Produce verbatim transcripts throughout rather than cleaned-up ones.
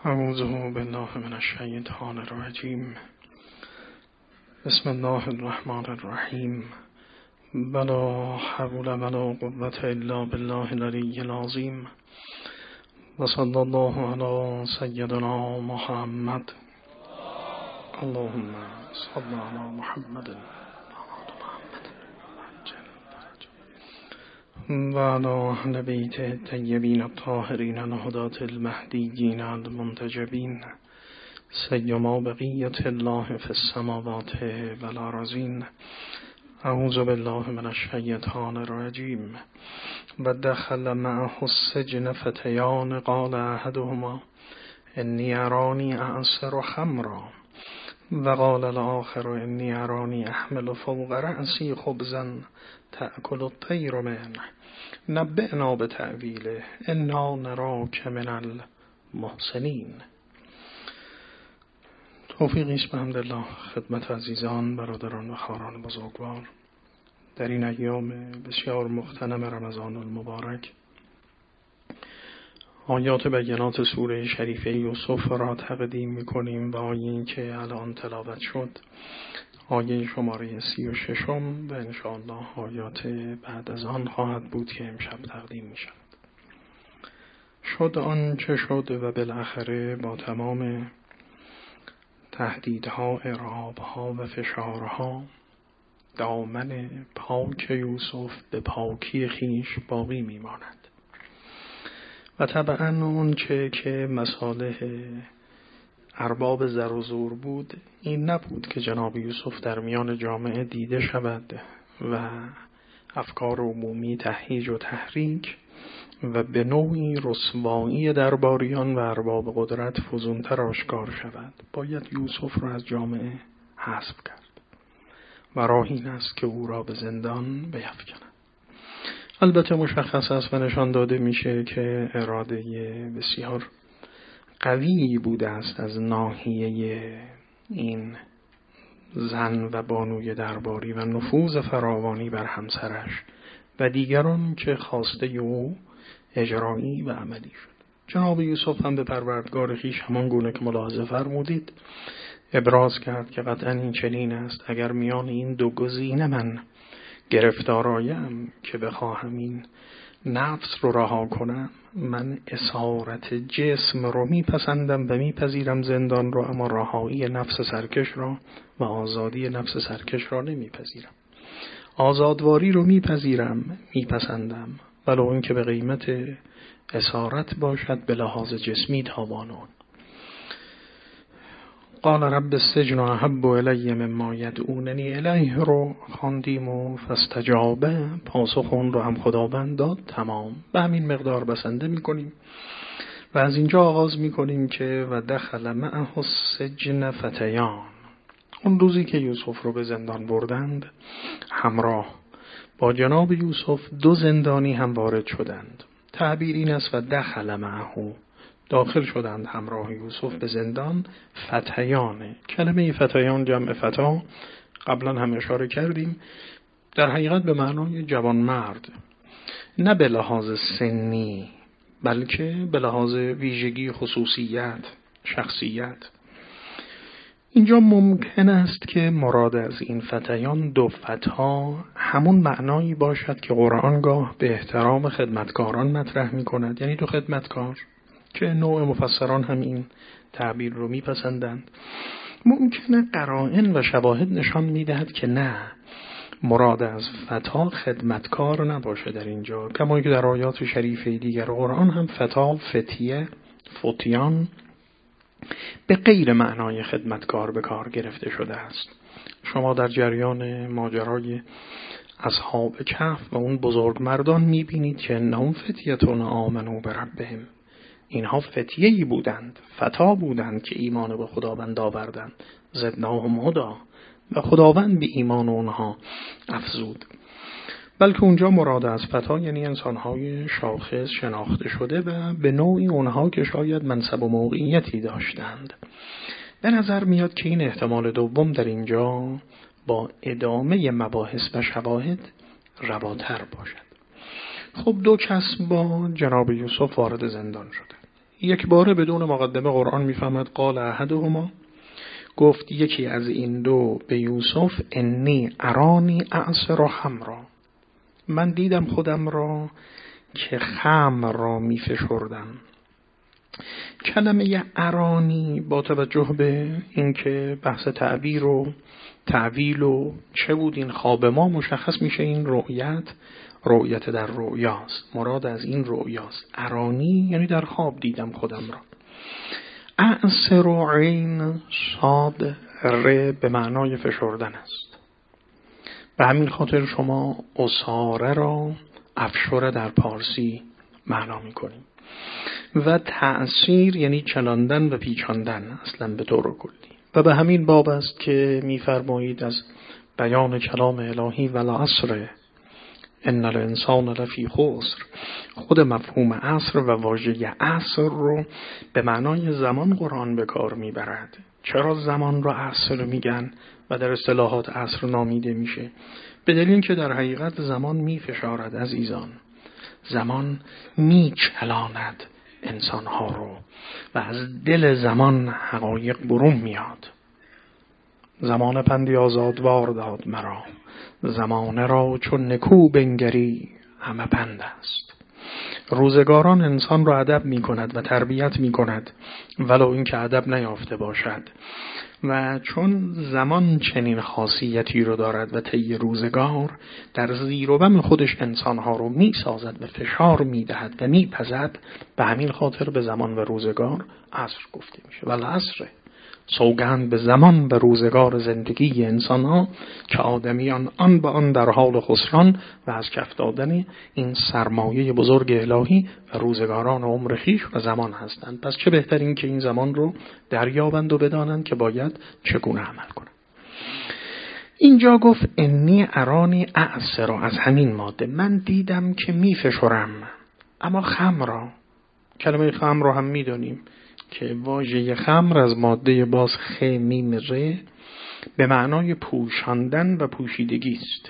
اعوذ بالله من الشیطان الرجیم. بسم الله الرحمن الرحیم. بلا حول ولا قوة الا بالله العلی العظیم. و صلی الله علی سیدنا محمد. اللهم صل علی محمد و علی اهل بیت الطیبین الطاهرین الهداة المهدیین المنتجبین سیما بقیة الله فی السماوات والارضین. اعوذ بالله من الشیطان الرجیم. و دخل معه السجن فتیان قال احدهما انی ارانی اعصر خمرا و قال الاخر انی ارانی احمل فوق رأسی خبزا تأکل الطیر منه نبئنا بتأویله انا نراک من المحسنین. توفیقی است بحمدالله خدمت عزیزان، برادران و خواهران بزرگوار در این ایام بسیار مغتنم رمضان المبارک. آیات بینات سوره شریفه یوسف را تقدیم می‌کنیم و آیه‌ای که الان تلاوت شد آیه شماره سی و ششم و انشاءالله آیات بعد از آن خواهد بود که امشب تقدیم می شود. شد آن چه شد و بالاخره با تمام تهدیدها، ارهابها و فشارها دامن پاک یوسف به پاکی خیش باقی می ماند و طبعا اون چه که مصالح ارباب زر و زور بود این نبود که جناب یوسف در میان جامعه دیده شود و افکار عمومی تهییج و تحریک و به نوعی رسوایی درباریان و ارباب قدرت فزونتر آشکار شود. باید یوسف را از جامعه حذف کرد و راه این است که او را به زندان بیفکند. البته مشخص است و نشان داده میشه که اراده بسیار قوی بوده است از ناحیه این زن و بانوی درباری و نفوذ فراوانی بر همسرش و دیگران که خواسته او اجرایی و عملی شد. جناب یوسف هم به پروردگار خویش همان گونه که ملاحظه فرمودید ابراز کرد که قطعا این چنین است. اگر میان این دو گزینه من گرفتار آیم که بخواهم این نفس رو رها کنم، من اسارت جسم رو میپسندم و میپذیرم زندان رو، اما رهایی نفس سرکش را و آزادی نفس سرکش را نمیپذیرم. آزادواری رو میپذیرم، میپسندم، ولو این که به قیمت اسارت باشد به لحاظ جسمی تاوانون. قال رب السجن احب الی مما یدعوننی الیه رو خواندیم و فاستجابه، پاسخ اون رو هم خداوند داد. تمام به همین مقدار بسنده میکنیم و از اینجا آغاز میکنیم که و دخل معه السجن فتیان. اون روزی که یوسف رو به زندان بردند همراه با جناب یوسف دو زندانی هم وارد شدند. تعبیر این است و دخل معه، داخل شدند همراه یوسف به زندان فتیانه. کلمه فتیان جمع فتا قبلا هم اشاره کردیم، در حقیقت به معنای جوان مرد، نه به لحاظ سنی بلکه به لحاظ ویژگی، خصوصیت، شخصیت. اینجا ممکن است که مراد از این فتیان دو فتا همون معنایی باشد که قرآن گاه به احترام خدمتکاران مطرح می کند، یعنی دو خدمتکار که نوع مفسران هم این تعبیر رو میپسندند. ممکنه قرائن و شواهد نشان میدهد که نه، مراد از فتا خدمتکار نباشه در اینجا، کما که در آیات شریفه دیگر قرآن هم فتا، فتیه، فتیان به غیر معنای خدمتکار به کار گرفته شده است. شما در جریان ماجرای اصحاب کهف و اون بزرگ مردان میبینید که انهم فتیتون آمنوا بربهم، اینها فتیه‌ای بودند، فتا بودند که ایمان به خداوند آوردند، زدناهم هدی، و خداوند به ایمان اونها افزود. بلکه اونجا مراد از فتا یعنی انسانهای شاخص شناخته شده و به نوعی اونها که شاید منصب و موقعیتی داشتند. به نظر میاد که این احتمال دوم در اینجا با ادامه مباحث و شواهد رواتر باشد. خب دو کس با جناب یوسف وارد زندان شده. یک باره بدون مقدمه قرآن میفهمد قال احدهما، گفت یکی از این دو به یوسف انی ارانی اعصر خمرا، من دیدم خودم را که خمر را می فشردم. کلمه ارانی با توجه به اینکه بحث تعبیر و تعویل و چه بود این خواب ما، مشخص میشه این رؤیت رؤیت در رؤیاست، مراد از این رؤیاست. ارانی یعنی در خواب دیدم خودم را. اعصر و عین صاد ر به معنای فشردن است. به همین خاطر شما اصاره را افشاره در پارسی معنا میکنیم و تأثیر یعنی چلاندن و پیچاندن اصلا به طور کلی. و به همین باب است که میفرمایید از بیان کلام الهی والعصر ان الانسان لفی خسر، خود مفهوم عصر و واژه عصر رو به معنای زمان قرآن به کار میبرد. چرا زمان رو عصر میگن و در اصطلاحات عصر نامیده میشه؟ به دلیل که در حقیقت زمان میفشارد عزیزان، زمان میچلاند انسانها رو و از دل زمان حقایق برون میاد. زمان پندی آزادوار داد مرا، زمانه را چون نکو بنگری همه پند است. روزگاران انسان را ادب می کند و تربیت می کند ولو این که ادب نیافته باشد، و چون زمان چنین خاصیتی رو دارد و طی روزگار در زیر و بم خودش انسانها رو می سازد و فشار می دهد و می پزد، به همین خاطر به زمان و روزگار عصر گفته میشه. ولی عصره سوگند به زمان و روزگار زندگی انسان ها که آدمیان آن به آن در حال خسران و از کف دادن این سرمایه بزرگ الهی و روزگاران عمر خویش و زمان هستند. پس چه بهترین که این زمان رو دریابند و بدانند که باید چگونه عمل کنند. اینجا گفت انی ارانی اعصر، از همین ماده من دیدم که می فشرم. اما خمر را، کلمه خمر را هم می دانیم که واژه خمر از ماده باز خ میم ر به معنای پوشاندن و پوشیدگی است.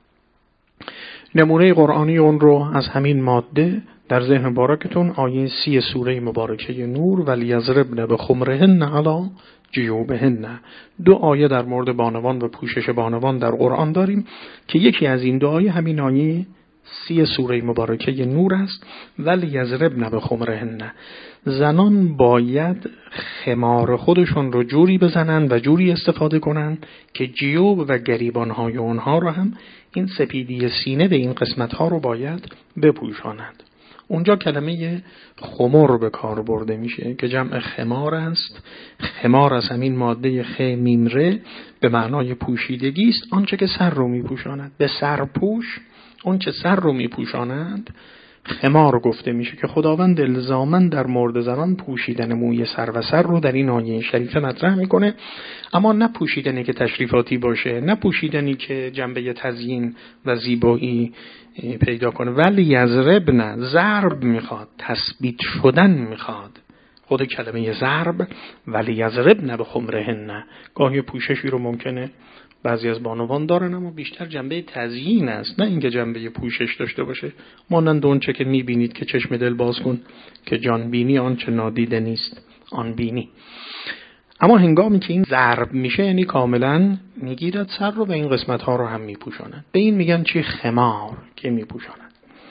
نمونه قرآنی اون رو از همین ماده در ذهن مبارکتون آیه سی سوره مبارکه نور ولیضربن بخمرهن علی جیوبهن، دو آیه در مورد بانوان و پوشش بانوان در قرآن داریم که یکی از این دو آیه همین آیه سی سوره مبارکه نور است. ولیضربن بخمرهن، زنان باید خمار خودشون رو جوری بزنن و جوری استفاده کنن که جیوب و گریبانهای اونها رو هم، این سپیدی سینه به این قسمتها رو باید بپوشانند. اونجا کلمه خمر به کار برده میشه که جمع خمار است. خمار از همین ماده خ میم ر به معنای پوشیدگی است، آنچه که سر رو میپوشاند. به سرپوش اون چه سر رو میپوشانند خمار گفته میشه که خداوند الزاماً در مورد زنان پوشیدن موی سر و سر رو در این آیه شریفه مطرح میکنه، اما نه پوشیدنی که تشریفاتی باشه، نه پوشیدنی که جنبه تزیین و زیبایی پیدا کنه. ولی یضربن، ضرب میخواد، تثبیت شدن میخواد. خود کلمه ضرب ولی یضربن بخمرهن، گاهی پوششی رو ممکنه بعضی از بانوان دارن اما بیشتر جنبه تزیین است، نه اینکه جنبه پوشش داشته باشه. مانند اون چه که میبینید که چشم دل باز کن که جان بینی آنچه نادیده نیست آن بینی. اما هنگامی که این ضرب میشه یعنی کاملا میگیرد سر رو و این قسمت ها رو هم میپوشاند. به این میگن چی؟ خمار که میپوشاند.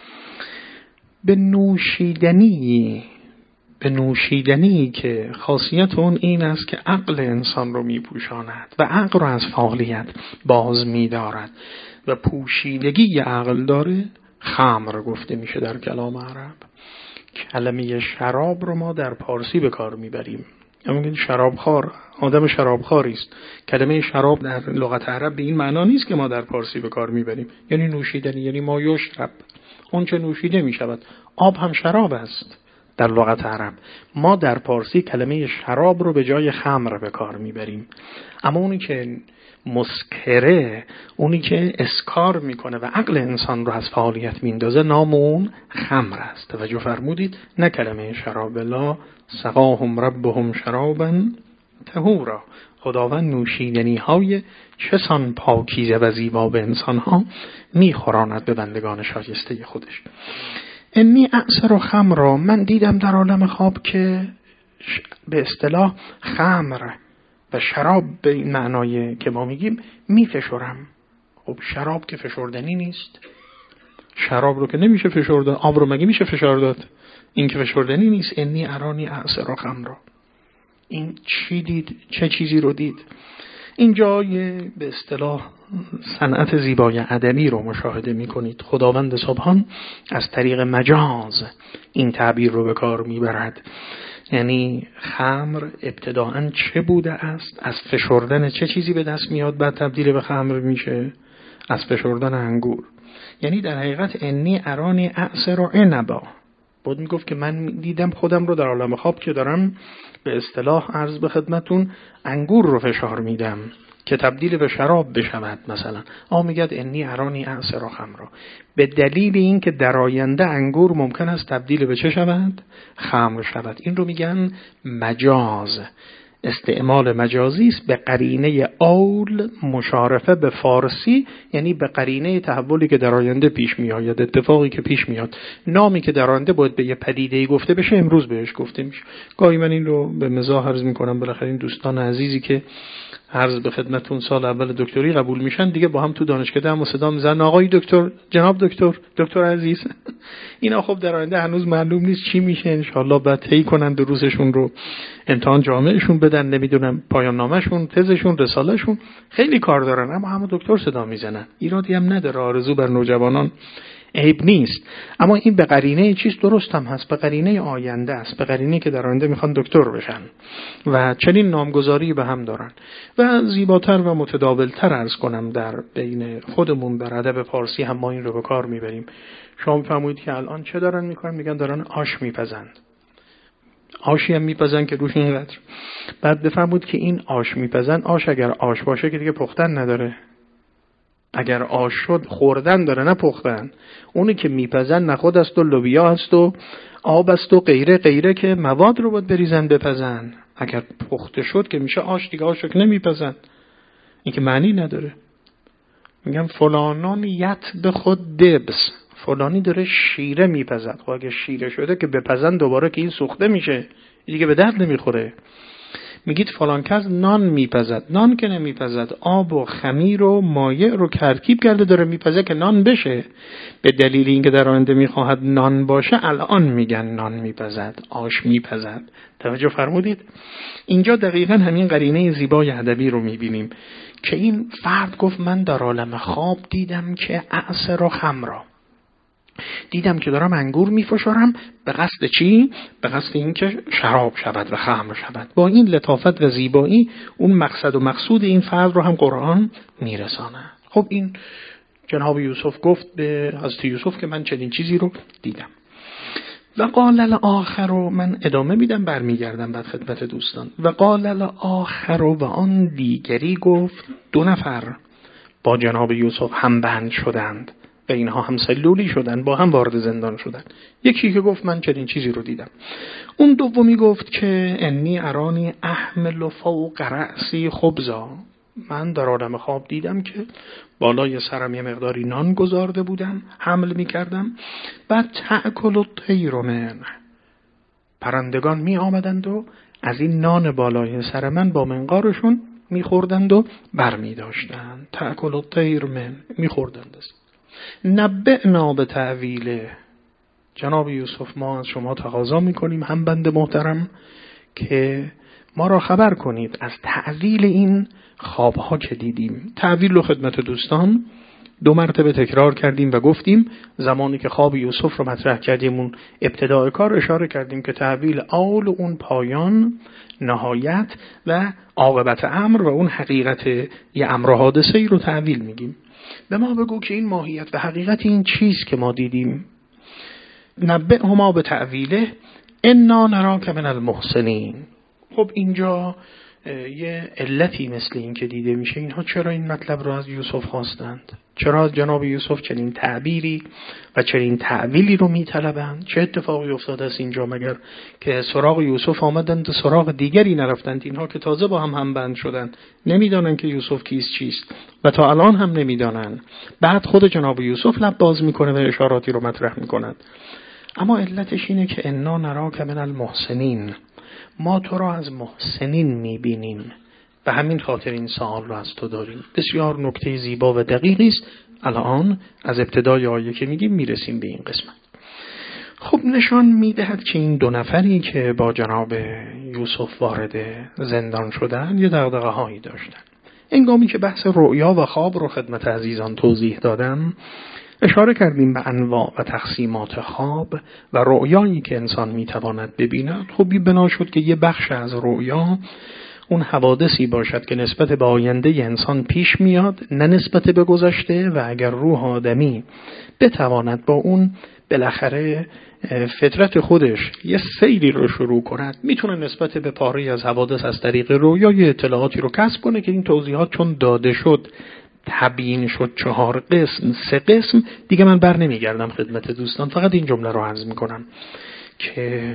به نوشیدنی به نوشیدنی که خاصیت اون این است که عقل انسان رو میپوشاند و عقل رو از فعالیت باز میدارد و پوشیدگی عقل داره، خمر گفته میشه در کلام عرب. کلمه شراب رو ما در پارسی به کار میبریم، میگن شرابخوار، آدم شرابخواری است. کلمه شراب در لغت عرب به این معنا نیست که ما در پارسی به کار میبریم، یعنی نوشیدنی، یعنی ما یشرب، اون چه نوشیده میشود. آب هم شراب است در لغت عرب. ما در پارسی کلمه شراب رو به جای خمر به کار میبریم، اما اونی که مسکره، اونی که اسکار میکنه و عقل انسان رو از فعالیت میندازه، نام اون خمر است. توجه فرمودید؟ نه کلمه شراب، لا سقاهم ربهم شرابا طهورا، خداوند نوشیدنی های چسان پاکیزه و زیبا به انسان ها میخوراند به بندگان شایسته خودش. انی اعصر خمر، من دیدم در عالم خواب که به اصطلاح خمر و شراب به این معنای که ما میگیم میفشرم. خب شراب که فشردنی نیست، شراب رو که نمیشه فشرد داد، آب رو مگه میشه فشار داد؟ این که فشردنی نیست. انی ارانی اعصر خمر، این چی دید؟ چه چیزی رو دید؟ اینجا یه به اصطلاح صنعت زیبای ادبی رو مشاهده میکنید. خداوند سبحان از طریق مجاز این تعبیر رو به کار میبرد. یعنی خمر ابتداءً چه بوده است؟ از فشردن چه چیزی به دست میاد بعد تبدیل به خمر میشه؟ از فشردن انگور. یعنی در حقیقت انی ارانی اعصر و عنبا، بود میگفت که من دیدم خودم رو در عالم خواب که دارم به اصطلاح عرض به خدمتون انگور رو فشار میدم که تبدیل به شراب بشود. مثلا آ میگه انی ارانی اعصر و خمر، به دلیل این که در آینده انگور ممکن است تبدیل به چه شود؟ خمر شود. این رو میگن مجاز، استعمال مجازی است به قرینه اول مشارفه به فارسی، یعنی به قرینه تحولی که در آینده پیش میآید، اتفاقی که پیش میاد. نامی که در آینده باید به یه پدیده‌ای گفته بشه امروز بهش گفته میشه. گاهی من این رو به مزاح عرض میکنم، بالاخره این دوستان عزیزی که عرض به خدمتتون سال اول دکتری قبول میشن دیگه با هم تو دانشکده هم صدا میزنن آقای دکتر، جناب دکتر، دکتر عزیز. اینا خب در آینده هنوز معلوم نیست چی میشه، ان شاءالله بعد طی کنن دروسشون رو، امتحان جامعشون بدن، نمیدونم پایان نامه‌شون، تزشون، رساله‌شون، خیلی کار دارن اما همه دکتر صدا میزنن. ایرادی هم نداره، آرزو بر نوجوانان عیب نیست. اما این به قرینه چیز درست هم هست، به قرینه آینده است، به قرینه که در آینده میخوان دکتر بشن و چنین نامگذاری به هم دارن. و زیباتر و متداولتر عرض کنم در بین خودمون در ادب فارسی هم ما این رو به کار میبریم. شما میفهمید که الان چه دارن میکنن؟ میگن دارن آش میپزند. آشی هم میپزن که روش اینقدر. بعد بفهمید که این آش میپزن، آش اگر آش باشه که دیگه پختن نداره. اگر آش شد خوردن داره نه پختن. اونی که میپزن نخود است و لوبیا است و آب است و غیره غیره که مواد رو باید بریزن بپزن. اگر پخته شد که میشه آش دیگه، آش که نمیپزن. این که معنی نداره. میگم فلانان یت به خود دبس، فلانی داره شیره میپزد. خب اگه شیره شده که بپزن دوباره که این سوخته میشه دیگه به درد نمیخوره. میگید فلان کس نان میپزد، نان که نمیپزد، آب و خمیر و مایع رو ترکیب کرده داره میپزه که نان بشه. به دلیل اینکه در آینده میخواهد نان باشه الان میگن نان میپزد، آش میپزد. توجه فرمودید؟ اینجا دقیقاً همین قرینه زیبای ادبی رو میبینیم که این فرد گفت من در عالم خواب دیدم که اعصر و خمر، دیدم که دارم انگور میفشارم. به قصد چی؟ به قصد این که شراب شود و خمر شود. با این لطافت و زیبایی اون مقصد و مقصود این فرد رو هم قرآن میرسانه. خب این جناب یوسف گفت به حضرت یوسف که من چنین چیزی رو دیدم. و قال الاخر، رو من ادامه میدم برمیگردم بعد خدمت دوستان. و قال الاخر، و آن دیگری گفت، دو نفر با جناب یوسف هم بند شدند و اینها هم سلولی شدن، با هم وارد زندان شدن. یکی که گفت من چنین چیزی رو دیدم. اون دومی گفت که انی ارانی احمل فوق رأسی خبزا، من در عالم خواب دیدم که بالای سرم یه مقداری نان گذارده بودم، حمل می کردم. بعد تأکل الطیر من، پرندگان می آمدند و از این نان بالای سر من با منقارشون می خوردند و بر می داشتند. تأکل الطیر من، می خوردند. نبئنا به تعویله، جناب یوسف ما از شما تقاضا میکنیم هم بنده محترم که ما را خبر کنید از تعویل این خوابها که دیدیم. تعویل رو خدمت دوستان دو مرتبه تکرار کردیم و گفتیم زمانی که خواب یوسف رو مطرح کردیم اون ابتدای کار اشاره کردیم که تعویل اول اون پایان، نهایت و عاقبت امر و اون حقیقت یه امر حادثه ای رو تعویل میگیم. به ما بگو که این ماهیت و حقیقت این چیز که ما دیدیم. نبئهما به تعویله انا نراک من المحسنین. خب اینجا یه علتی مثل این که دیده میشه اینها چرا این مطلب رو از یوسف خواستند؟ چرا از جناب یوسف چنین تعبیری و چنین تعویلی رو میطلبند؟ چه اتفاقی افتاده است اینجا مگر که سراغ یوسف آمدند و سراغ دیگری نرفتند؟ اینها که تازه با هم هم بند شدند نمیدانند که یوسف کیست چیست و تا الان هم نمیدانند. بعد خود جناب یوسف لب باز میکنه و اشاراتی رو مطرح میکنند. اما علتش اینه که انا نراک من المحسنین، ما تو را از محسنین میبینیم، به همین خاطر این سوال رو از تو داریم. بسیار نکته زیبا و دقیقی است. الان از ابتدای آیه که میگیم میرسیم به این قسمت. خب نشان میدهد که این دو نفری که با جناب یوسف وارد زندان شدن یه دغدغه هایی داشتن. انگامی که بحث رؤیا و خواب رو خدمت عزیزان توضیح دادم، اشاره کردیم به انواع و تقسیمات خواب و رؤیایی که انسان میتواند ببیند. خب بنا شد که یه بخش از رؤیا اون حوادثی باشد که نسبت به آینده انسان پیش میاد، نه نسبت به گذشته، و اگر روح آدمی بتواند با اون بالاخره فطرت خودش یه سیری رو شروع کند، میتونه نسبت به پاره از حوادث از طریق رؤیا یه اطلاعاتی رو کسب کنه که این توضیحات چون داده شد، تبیین شد چهار قسم، سه قسم دیگه، من بر نمیگردم خدمت دوستان، فقط این جمله رو عرض میکنم که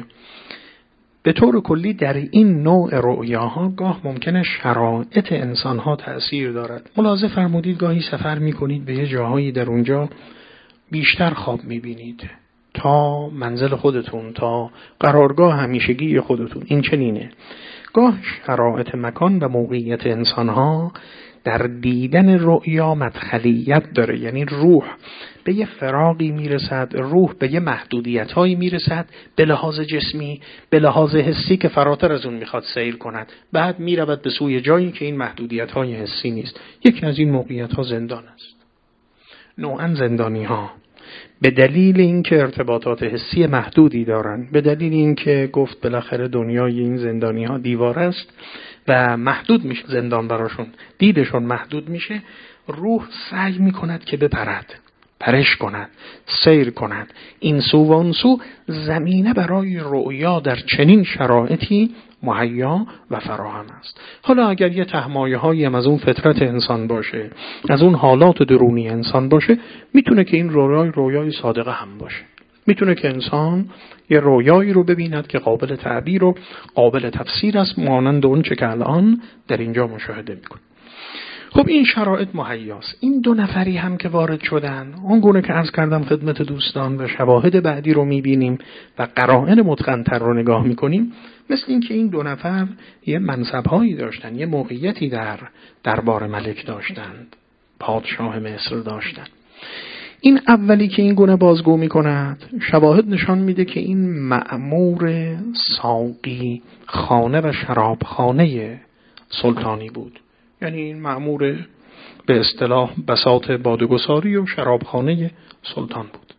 به طور کلی در این نوع رؤیاها گاه ممکنه شرایط انسانها تأثیر دارد. ملاحظه فرمودید گاهی سفر میکنید به یه جاهایی در اونجا بیشتر خواب میبینید تا منزل خودتون، تا قرارگاه همیشگی خودتون. این چنینه. گاه شرایط مکان و موقعیت انسانها در دیدن رؤیا مدخلیت داره، یعنی روح به یه فراغی میرسد، روح به یه محدودیت‌هایی میرسد، به لحاظ جسمی، به لحاظ حسی که فراتر از اون میخواد سیر کند، بعد میرود به سوی جایی که این محدودیت‌های حسی نیست. یکی از این موقعیت‌ها زندان است. نوعاً زندانی‌ها به دلیل اینکه ارتباطات حسی محدودی دارن، به دلیل اینکه گفت بالاخره دنیای این زندانی‌ها دیوار است و محدود میشه زندان براشون، دیدشون محدود میشه، روح سعی میکند که بپرد، پرش کند، سیر کند. این سو و اون سو زمینه برای رؤیا در چنین شرایطی مهیا و فراهم است. حالا اگر یه تهمایه هایی هم از اون فطرت انسان باشه، از اون حالات درونی انسان باشه، میتونه که این رویای رویای صادقه هم باشه. میتونه که انسان یه رویایی رو ببیند که قابل تعبیر و قابل تفسیر است، مانند اون چه که الان در اینجا مشاهده میکنه. خب این شرایط مهیاست. این دو نفری هم که وارد شدن، اون گونه که عرض کردم خدمت دوستان و شواهد بعدی رو میبینیم و قرائن متقن‌تر رو نگاه میکنیم، مثل این که این دو نفر یه منصب‌هایی داشتن، یه موقعیتی در دربار ملک داشتند، پادشاه مصر داشتند. این اولی که این گونه بازگو میکند، شواهد نشان میده که این مأمور ساقی خانه و شرابخانه سلطانی بود. یعنی این مأمور به اصطلاح بساط بادگساری و شرابخانه سلطان بود.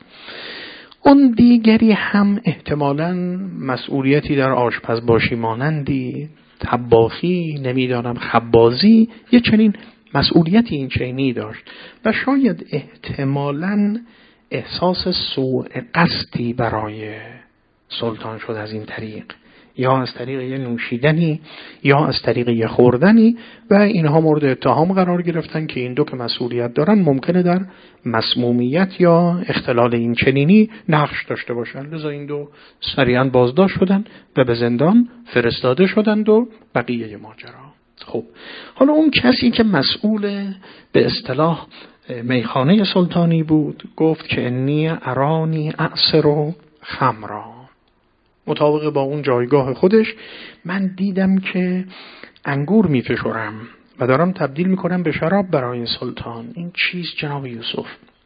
اون دیگری هم احتمالاً مسئولیتی در آشپزباشی مانندی، طباخی، نمیدانم خبازی، یه چنین مسئولیتی این چنینی داشت و شاید احتمالاً احساس سوء قصدی برای سلطان شد از این طریق، یا از طریق یه نوشیدنی یا از طریق یه خوردنی، و اینها مورد اتهام قرار گرفتن که این دو که مسئولیت دارن ممکنه در مسمومیت یا اختلال این چنینی نقش داشته باشن. لذا این دو سریعا بازداشت شدن و به زندان فرستاده شدند و بقیه ماجرا. خب حالا اون کسی که مسئول به اصطلاح میخانه سلطانی بود گفت که انی ارانی اعصر خمرا، مطابق با اون جایگاه خودش من دیدم که انگور میفشورم و دارم تبدیل میکنم به شراب برای سلطان. این چیز جناب یوسف.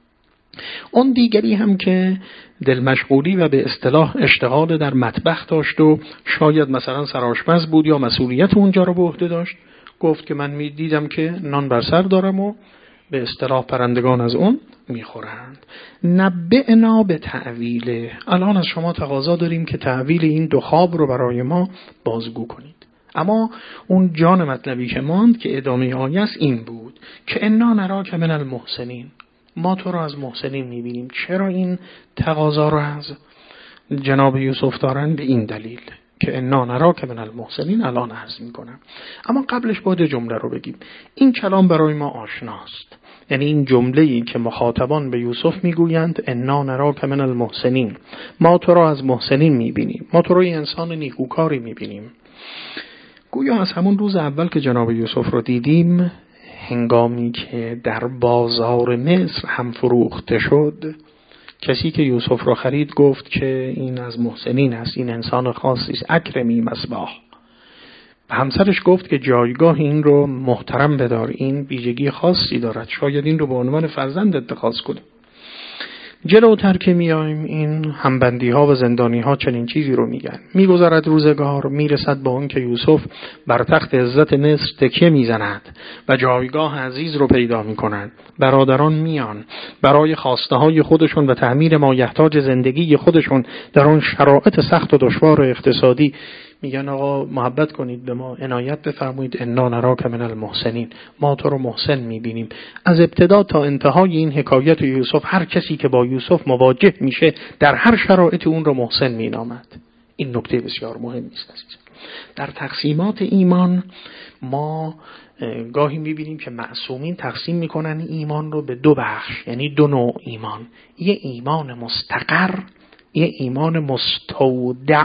اون دیگری هم که دل مشغولی و به اصطلاح اشتغال در مطبخ داشت و شاید مثلا سرآشپز بود یا مسئولیت اونجا رو به عهده داشت، گفت که من میدیدم که نان بر سر دارم و به اصطلاح پرندگان از اون میخورند. نبئنا به تعویله. الان از شما تقاضا داریم که تعویل این دو خواب رو برای ما بازگو کنید. اما اون جان مطلبی که ماند که ادامه آیه است این بود که انا نراک من المحسنین، ما تو رو از محسنین میبینیم. چرا این تقاضا رو از جناب یوسف دارن؟ به این دلیل که انا نراک من المحسنین الان عرض میکنم. اما قبلش باید جمله رو بگیم. این کلام برای ما آشناست، یعنی این جمله‌ای که مخاطبان به یوسف میگویند انا نراک من المحسنین، ما تو را از محسنین میبینیم، ما تو را انسان نیکوکاری میبینیم. گویا از همون روز اول که جناب یوسف رو دیدیم، هنگامی که در بازار مصر هم فروخته شد، کسی که یوسف رو خرید گفت که این از محسنین است، این انسان خاصی است، اکرمی مصباح. همسرش گفت که جایگاه این رو محترم بدار، این ویژگی خاصی دارد، شاید این رو به عنوان فرزند اتخاذ کنیم. جلوتر که میایم این همبندی ها و زندانی ها چنین چیزی رو میگن. میگذرد روزگار، میرسد با اون که یوسف بر تخت عزت مصر تکیه میزند و جایگاه عزیز رو پیدا میکنند. برادران میان برای خواسته های خودشون و تعمیر مایحتاج زندگی خودشون در اون شرایط سخت و دشوار و اقتصادی میگن آقا محبت کنید به ما، عنایت بفرمایید، انا نراک من المحسنین، ما تو رو محسن میبینیم. از ابتدا تا انتهای این حکایت یوسف هر کسی که با یوسف مواجه میشه در هر شرایط اون رو محسن مینامد. این نکته بسیار مهمی است. در تقسیمات ایمان ما گاهی میبینیم که معصومین تقسیم میکنن ایمان رو به دو بخش، یعنی دو نوع ایمان، یه ایمان مستقر، یه ایمان مستودع.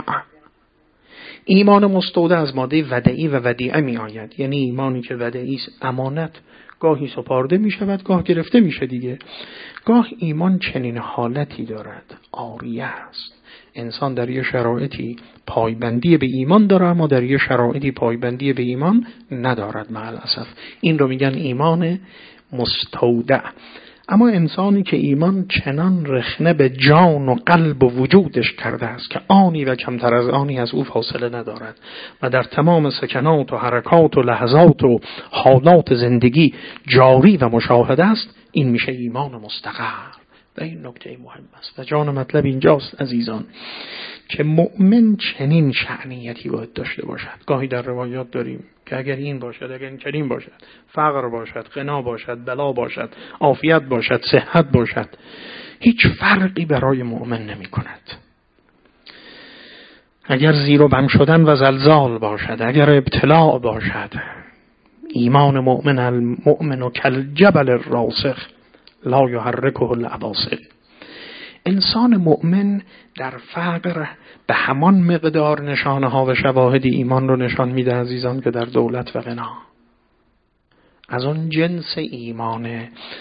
ایمان مستودع از ماده ودعی و ودیعه می آید، یعنی ایمانی که ودعی است، امانت گاهی سپرده می شود، گاه گرفته می شود دیگه. گاه ایمان چنین حالتی دارد، عاریه است. انسان در یه شرایطی پایبندی به ایمان داره اما در یه شرایطی پایبندی به ایمان ندارد مع الاسف. این رو میگن ایمان مستودع. اما انسانی که ایمان چنان رخنه به جان و قلب و وجودش کرده است که آنی و کمتر از آنی از او فاصله ندارد و در تمام سکنات و حرکات و لحظات و حالات زندگی جاری و مشاهده است، این میشه ایمان مستقر. و این نکته مهم است و جان مطلب اینجاست عزیزان که مؤمن چنین شأنیتی باید داشته باشد. گاهی در روایات داریم که اگر این باشد، اگر این کریم باشد، فقر باشد، غنا باشد، بلا باشد، عافیت باشد، صحت باشد، هیچ فرقی برای مؤمن نمی کند. اگر زیر و بم شدن و زلزال باشد، اگر ابتلاع باشد، ایمان مؤمن المؤمن کالجبل الراسخ لا یحرکه الاباطیل. انسان مؤمن در فقر به همان مقدار نشانه ها و شواهد ایمان رو نشان میده عزیزان که در دولت و غنا. از اون جنس ایمان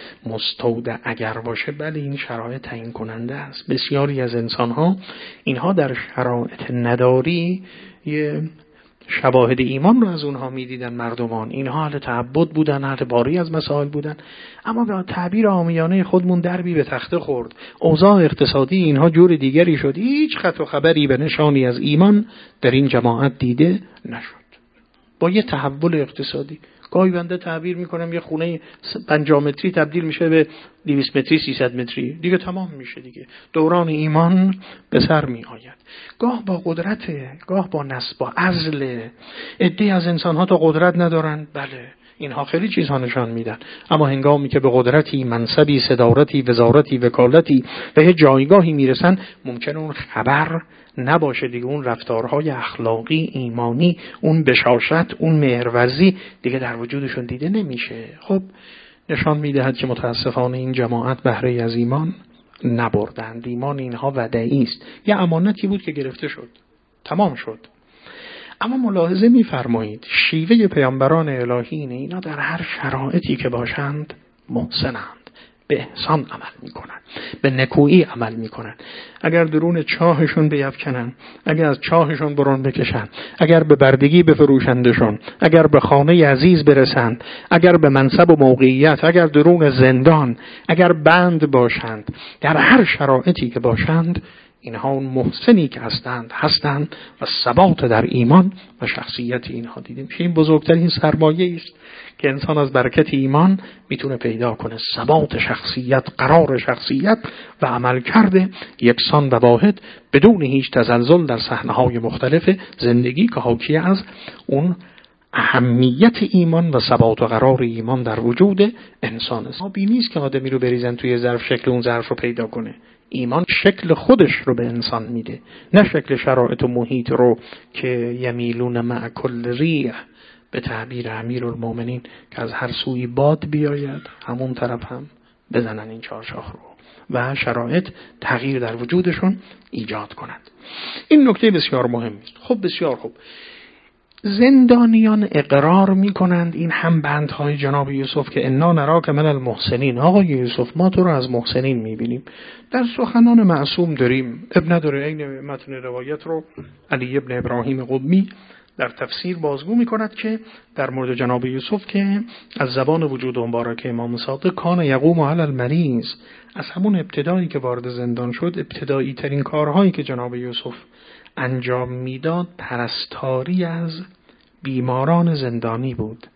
مستودع اگر باشه، بله این شرایط تعیین کننده است. بسیاری از انسان ها اینها در شرایط نداری یه شواهد ایمان رو از اونها میدیدن. مردمان اینها اهل تعبد بودن، اهل باری از مسائل بودن، اما به تعبیر عامیانه خودمون دربی به تخته خورد، اوضاع اقتصادی اینها جور دیگری شد، هیچ خط و خبری به نشانی از ایمان در این جماعت دیده نشد. با یه تحول اقتصادی گاهی بنده تعبیر میکنم یه خونه پنجاه متری تبدیل میشه به دویست متری، سیصد متری، دیگه تمام میشه دیگه. دوران ایمان به سر می آید. گاه با قدرت، گاه با نصب، با عزل. عده‌ای از انسان‌ها تا قدرت ندارن، بله اینها خیلی چیزها نشان میدن، اما هنگامی که به قدرتی، منصبی، صدارتی، وزارتی، وکالتی و یه جایگاهی میرسن، ممکنه اون خبر نباشه دیگه، اون رفتارهای اخلاقی، ایمانی، اون بشاشت، اون مهرورزی دیگه در وجودشون دیده نمیشه. خب نشان میدهد که متاسفانه این جماعت بهره از ایمان نبردند. ایمان اینها ودعی است، یه امانتی بود که گرفته شد، تمام شد. اما ملاحظه می‌فرمایید شیوه پیامبران الهی اینه، اینا در هر شرایطی که باشند محسنند، به احسان عمل میکنن، به نکویی عمل میکنن. اگر درون چاهشون بیفکنن، اگر از چاهشون برون بکشن، اگر به بردگی بفروشندشون، اگر به خانه عزیز برسند، اگر به منصب و موقعیت، اگر درون زندان، اگر بند باشند، در هر شرایطی که باشند، اینها اون محسنی که هستند هستند و ثبات در ایمان و شخصیت اینها دیدیم. این بزرگترین سرمایه است که انسان از برکت ایمان میتونه پیدا کنه، ثبات شخصیت، قرار شخصیت و عمل کرده یکسان و واحد بدون هیچ تزلزل در صحنه‌های مختلف زندگی که حاکی از اون اهمیت ایمان و ثبات و قرار ایمان در وجود انسان است. بی نیست که آدمی رو بریزن توی ظرف، شکل اون ظرف رو پیدا کنه. ایمان شکل خودش رو به انسان میده، نه شکل شرایط و محیط رو که یمیلون مع کل ریح، به تعبیر امیرالمومنین، که از هر سوی باد بیاید همون طرف هم بزنن این چهارشاخ رو و شرایط تغییر در وجودشون ایجاد کنند. این نکته بسیار مهمی است. خب بسیار خوب، زندانیان اقرار میکنند این هم بندهای جناب یوسف که انا نراک من المحسنین، آقای یوسف ما تو رو از محسنین میبینیم. در سخنان معصوم داریم، ابن نداره. این متن روایت رو علی ابن ابراهیم قمی در تفسیر بازگو میکند که در مورد جناب یوسف که از زبان وجود مبارک امام صادق کان یقوم علی المریض، از همون ابتدایی که وارد زندان شد ابتدایی ترین کارهایی که جناب یوسف انجام میداد پرستاری از بیماران زندانی بود.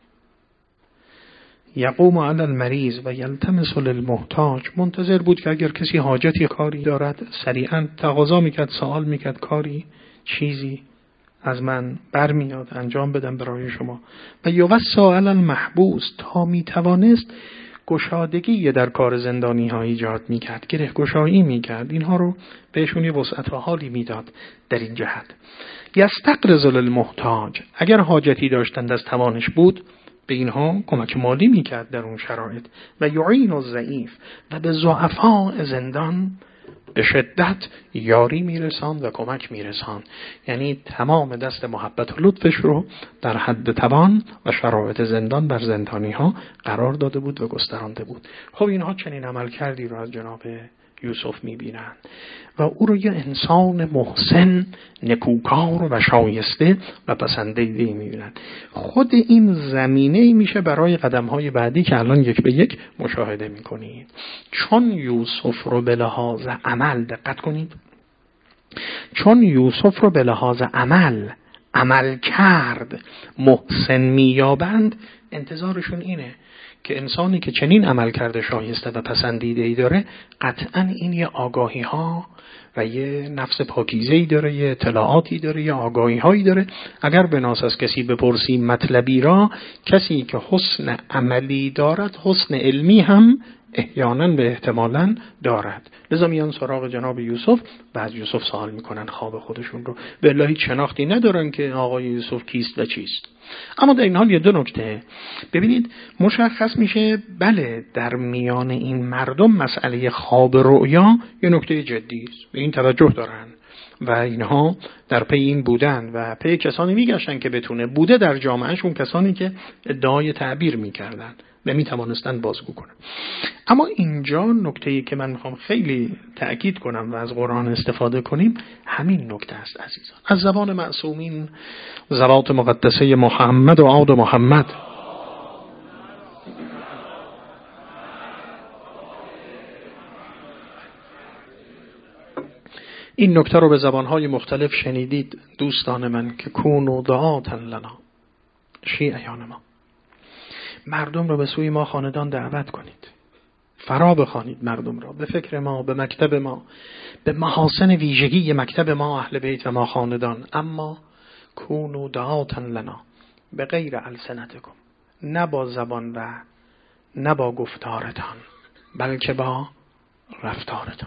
یقوم علی المریض و یلتمس للمحتاج، منتظر بود که اگر کسی حاجتی کاری دارد سریعا تقاضا میکرد، سوال میکرد، کاری چیزی از من برمیاد انجام بدم برای شما. و یوسع علی المحبوس، تا میتوانست گشادگی در کار زندانی ها ایجاد میکرد، گره گشایی میکرد، اینها رو بهشون یه وسعت و حالی میداد. در این جهت یستقرض للمحتاج، اگر حاجتی داشتند از توانش بود به اینها کمک مالی میکرد در اون شرایط. و یعین الضعیف، و به ضعفاء زندان به شدت یاری میرساند و کمک میرساند، یعنی تمام دست محبت و لطفش رو در حد توان و شرایط زندان بر زندانی ها قرار داده بود و گسترانده بود. خب اینها چنین عمل کردی رو از جناب یوسف میبینند و او رو یه انسان محسن، نکوکار و شایسته و پسندیده میبینند. خود این زمینه میشه برای قدم‌های بعدی که الان یک به یک مشاهده میکنید. چون یوسف رو به لحاظ عمل، دقت کنید، چون یوسف رو به لحاظ عمل عمل کرد محسن میابند، انتظارشون اینه که انسانی که چنین عمل کرده شایسته و پسندیده‌ای داره قطعاً این یه آگاهی ها و یه نفس پاکیزه‌ای داره، یه اطلاعاتی داره، یه آگاهی هایی داره. اگر بناس از کسی بپرسی مطلبی را، کسی که حسن عملی دارد حسن علمی هم احیانا به احتمالاً دارد. لذا میان سراغ جناب یوسف و از یوسف سوال میکنن خواب خودشون رو. بالله هیچ شناختی ندارن که آقای یوسف کیست و چیست. اما در این حال یه دو نکته ببینید مشخص میشه، بله در میان این مردم مسئله خواب رؤیا یه نکته جدی است، به این توجه دارن و اینها در پی این بودن و پی کسانی میگشتن که بتونه بوده در جامعهشون، کسانی که ادعای تعبیر میکردن و میتوانستن بازگو کنن. اما اینجا نکته‌ای که من میخوام خیلی تأکید کنم و از قرآن استفاده کنیم همین نکته است عزیزان. از زبان معصومین، ذوات مقدسه محمد و آل محمد، این نکته رو به زبانهای مختلف شنیدید دوستان من که کونوا دعاة لنا، شیعیان ما، مردم رو به سوی ما خاندان دعوت کنید، فرا بخوانید مردم را به فکر ما، به مکتب ما، به محاسن ویژگی مکتب ما اهل بیت و ما خاندان. اما کونوا دعاة لنا به غیر السنتکم، نه با زبان و نه با گفتارتان بلکه با رفتارتان.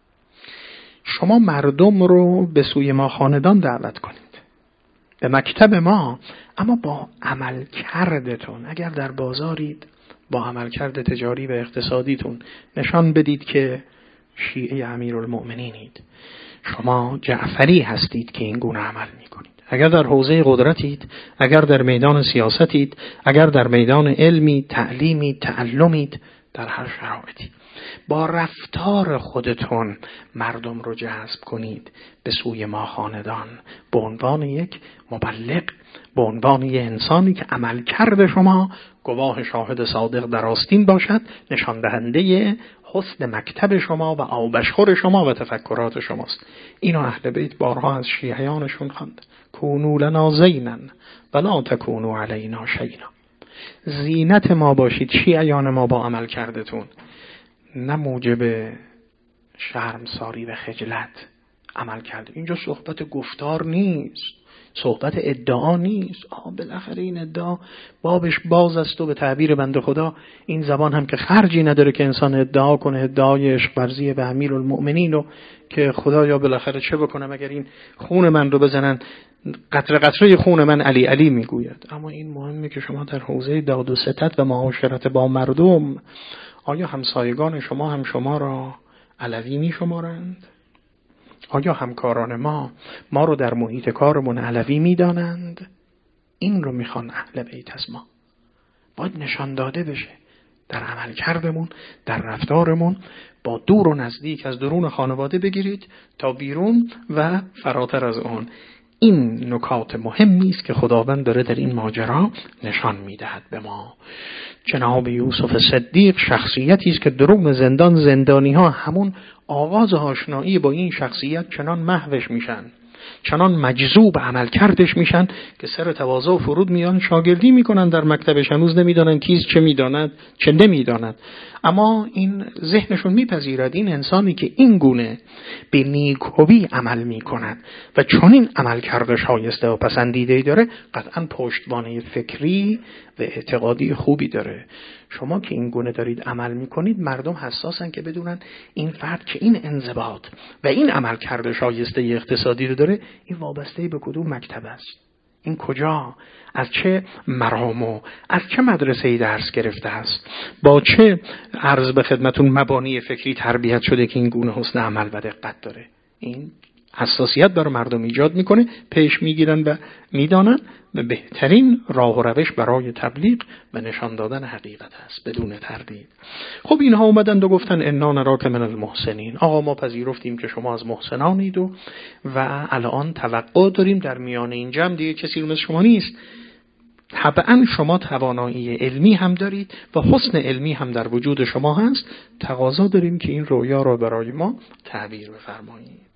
شما مردم رو به سوی ما خاندان دعوت کنید، به مکتب ما، اما با عمل کردتون. اگر در بازارید با عمل کرده تجاری و اقتصادیتون نشان بدید که شیعه امیرالمؤمنینید، شما جعفری هستید که این گونه عمل میکنید. اگر در حوزه قدرتید، اگر در میدان سیاستید، اگر در میدان علمی، تعلیمی، تعلمید، در هر شرایطی با رفتار خودتون مردم رو جذب کنید به سوی ما خاندان، به عنوان یک مبلغ، به عنوان یک انسانی که عمل کرده شما گواه شاهد صادق در آستین باشد، نشان دهنده حسن مکتب شما و آبشخور شما و تفکرات شماست. اینو اهل بیت بارها از شیعیانشون خواند. کونوا لنا زینا ولا تکونوا علینا شیئا، زینت ما باشید شیعیان ما با عمل کردتون، نه موجب شرمساری و خجلت عمل کرده. اینجا صحبت گفتار نیست، صحبت ادعا نیست. آه بالاخره این ادعا بابش باز است و به تعبیر بنده خدا این زبان هم که خرجی نداره که انسان ادعا کنه، ادعای عشق ورزی به امیرالمؤمنین رو که خدایا بالاخره چه بکنم اگر این خون من رو بزنن، قطره قطره خون من علی علی میگوید. اما این مهمه که شما در حوزه داد و ستد و معاشرت با مردم، آیا همسایگان شما هم شما را علوی می شمارند؟ آیا همکاران ما ما رو در محیط کارمون علوی می دانند؟ این رو میخوان اهل بیت از ما. باید نشان داده بشه در عمل کردمون، در رفتارمون، با دور و نزدیک از درون خانواده بگیرید تا بیرون و فراتر از اون. این نکات مهمی است که خداوند داره در این ماجرا نشان میدهد به ما. جناب یوسف صدیق شخصیتی است که درون زندان زندانی ها همون آغاز آشنایی با این شخصیت چنان محوش میشن، چنان مجذوب عمل کردش میشن که سر تواضع فرود میان، شاگردی میکنن در مکتبش، هنوز نمیدانن کیست، چه میداند چه نمیداند، اما این ذهنشون میپذیرد این انسانی که این گونه به نیکویی عمل میکند و چون این عمل کرده شایسته و پسندیده داره، قطعا پشتوانه فکری و اعتقادی خوبی داره. شما که این گونه دارید عمل میکنید، مردم حساسن که بدونن این فرد که این انضباط و این عمل کرده شایسته اقتصادی رو داره، این وابسته به کدوم مکتب است، این کجا، از چه مرام و از چه مدرسه‌ای درس گرفته است، با چه عرض به خدمتون مبانی فکری تربیت شده که این گونه حسن عمل و دقت داره. این حساسیت برای مردم ایجاد میکنه، پیش میگیرن و میدانن و بهترین راه و روش برای تبلیغ و نشان دادن حقیقت است بدون تردید. خب اینها اومدند و گفتن انا نراک من المحسنین، آقا ما پذیرفتیم که شما از محسنانید و و الان توقع داریم در میان این جمع دیگه کسی رو مثل شما نیست. طبعا شما توانایی علمی هم دارید و حسن علمی هم در وجود شما هست، تقاضا داریم که این رویا را برای ما تعبیر بفرمایید.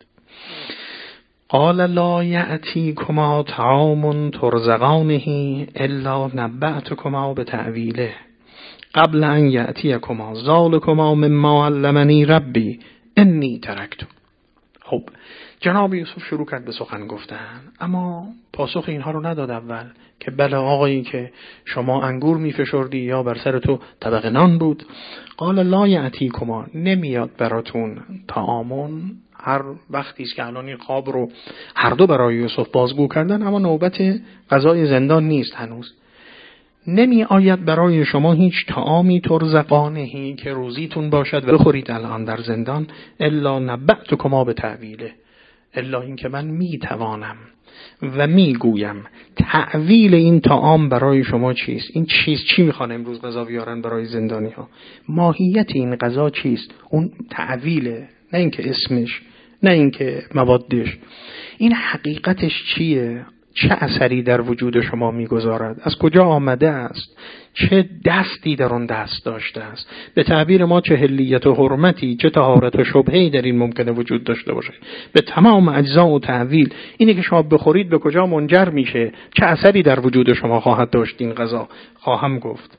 قال لا یأتیکما طعام ترزقانه الا نبأتکما بتأویله قبل ان یأتیکما ذلکما مما علمنی ربی انی ترکت. خب جناب یوسف شروع کرد به سخن گفتن، اما پاسخ اینها رو نداد اول که بله آقایی که شما انگور میفشردی یا بر سر تو طبق نان بود. قال لا یأتیکما، نمیاد براتون طعامون، هر وقتی است که الان این خواب رو هر دو برای یوسف بازگو کردن، اما نوبت غذای زندان نیست هنوز. نمی آید برای شما هیچ طعامی ترزقانهی که روزیتون باشد و بخورید الان در زندان، الا نبأتکما بتأویله، الا این که من می توانم و می گویم تأویل این طعام برای شما چیست. این چیست؟ چی میخوان امروز غذا بیارن برای زندانی ها؟ ماهیت این غذا چیست؟ اون تأویله، نه اینکه اسمش، نه اینکه موادش. این حقیقتش چیه؟ چه اثری در وجود شما میگذارد؟ از کجا آمده است؟ چه دستی در اون دست داشته است؟ به تعبیر ما چه حلیت و حرمتی، چه طهارت و شبهه‌ای در این ممکنه وجود داشته باشه؟ به تمام اجزا و تعویل اینی که شما بخورید به کجا منجر میشه؟ چه اثری در وجود شما خواهد داشت این غذا؟ خواهم گفت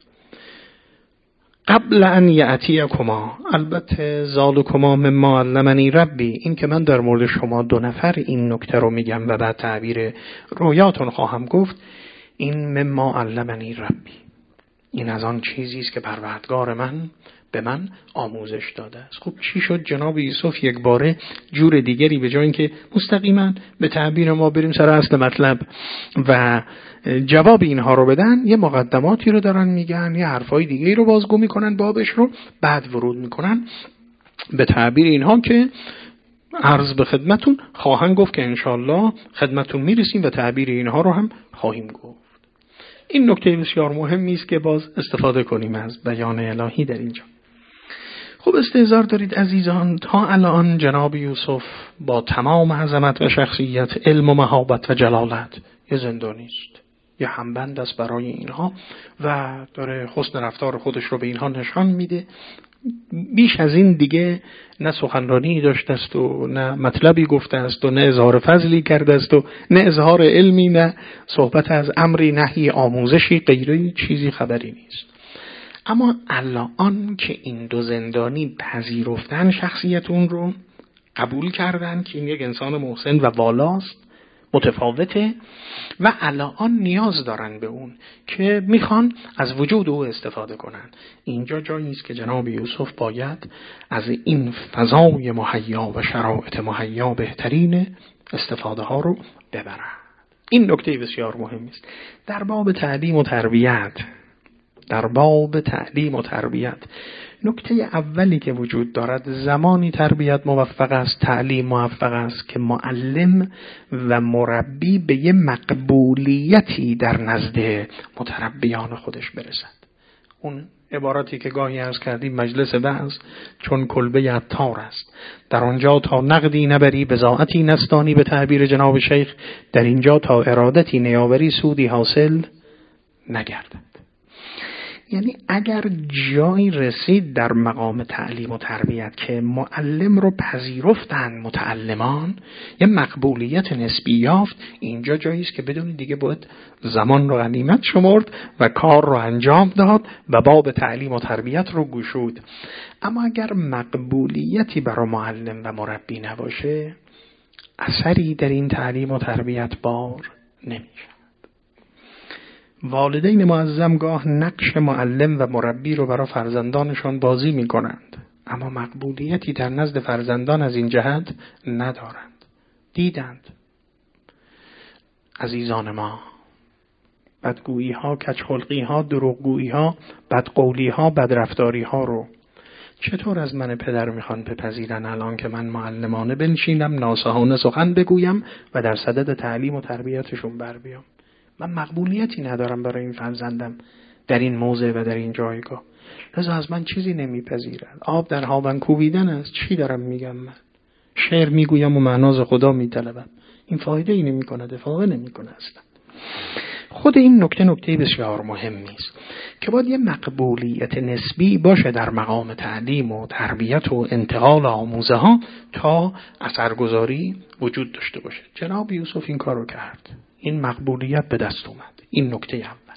قبل ان یأتیکما، البته ذالکما مما علمنی ربی، این که من در مورد شما دو نفر این نکته رو میگم و بعد تعبیر رویاتون خواهم گفت. این مما علمنی ربی، این از آن چیزی است که پروردگار من به من آموزش داده است. خب چی شد جناب یوسف یک باره جور دیگری به جای اینکه مستقیما به تعبیر ما بریم سر اصل مطلب و جواب اینها رو بدن، یه مقدماتی رو دارن میگن، یه حرفای دیگه رو بازگو میکنن، بابش رو بعد ورود میکنن به تعبیر اینها که عرض به خدمتون خواهند گفت که انشالله خدمتون میرسیم و تعبیر اینها رو هم خواهیم گفت. این نکته بسیار مهمی است که باز استفاده کنیم از بیان الهی در اینجا. خب استحضار دارید عزیزان، تا الان جناب یوسف با تمام عظمت و شخصیت، علم و مهابت و جلالت یه زندانی است، یه همبند است برای اینها و داره حسن رفتار خودش رو به اینها نشان میده. بیش از این دیگه نه سخنرانی داشته است و نه مطلبی گفته است و نه اظهار فضلی کرده است و نه اظهار علمی، نه صحبت از امری نهی آموزشی غیره چیزی خبری نیست. اما الان که این دو زندانی پذیرفتن شخصیت اون رو، قبول کردن که این یک انسان محسن و والاست، متفاوته و الان نیاز دارن به اون که میخوان از وجود او استفاده کنن، اینجا جایی است که جناب یوسف باید از این فضای مهیا و شرایط مهیا بهترین استفاده ها رو ببرن. این نکته بسیار مهمی است در باب تعلیم و تربیت. در باب تعلیم و تربیت نکته اولی که وجود دارد، زمانی تربیت موفق است، تعلیم موفق است که معلم و مربی به یه مقبولیتی در نزد متربیان خودش برسد. اون عبارتی که گاهی عرض کردیم مجلس بحث چون کلبه عطار است، در آنجا تا نقدی نبری بضاعتی نستانی، به تعبیر جناب شیخ در اینجا تا ارادتی نیاوری سودی حاصل نگردد. یعنی اگر جایی رسید در مقام تعلیم و تربیت که معلم رو پذیرفتن متعلمان، یه مقبولیت نسبی یافت، اینجا جایی است که بدونید دیگه باید زمان رو غنیمت شمرد و کار رو انجام داد و باب تعلیم و تربیت رو گشود. اما اگر مقبولیتی برای معلم و مربی نباشه، اثری در این تعلیم و تربیت بار نمیشه. والدین معظم گاه نقش معلم و مربی رو برای فرزندانشان بازی می کنند، اما مقبولیتی در نزد فرزندان از این جهت ندارند. دیدند عزیزان ما بدگویی ها، کجخلقی ها، دروغگویی ها، بدقولی ها، بدرفتاری ها رو چطور از من پدر میخوان بپذیرن الان که من معلمانه بنشینم ناصحانه سخن بگویم و در صدد تعلیم و تربیتشون بر بیام؟ من مقبولیتی ندارم برای این فرزندم در این موضع و در این جایگاه، لذا از من چیزی نمیپذیرن. آب در هاون کوبیدن است. چی دارم میگم؟ من شعر میگویم و معناز خدا میطلبم. این فایده ای نمیکنه، دفاعه نمیکنه اصلا. خود این نکته نکته بسیار مهمی است که باید یه مقبولیت نسبی باشه در مقام تعلیم و تربیت و انتقال آموزه ها تا اثرگذاری وجود داشته باشه. جناب یوسف این کارو کرد، این مقبولیت به دست اومد. این نکته اول.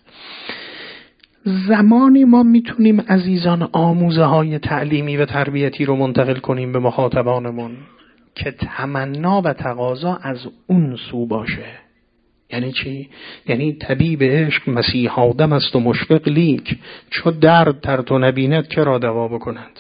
زمانی ما میتونیم عزیزان آموزه های تعلیمی و تربیتی رو منتقل کنیم به مخاطبانمون که تمنا و تقاضا از اون سو باشه. یعنی چی؟ یعنی طبیب عشق مسیح آدم است و مشفق لیک، چو درد در تو نبیند چرا دوا بکند.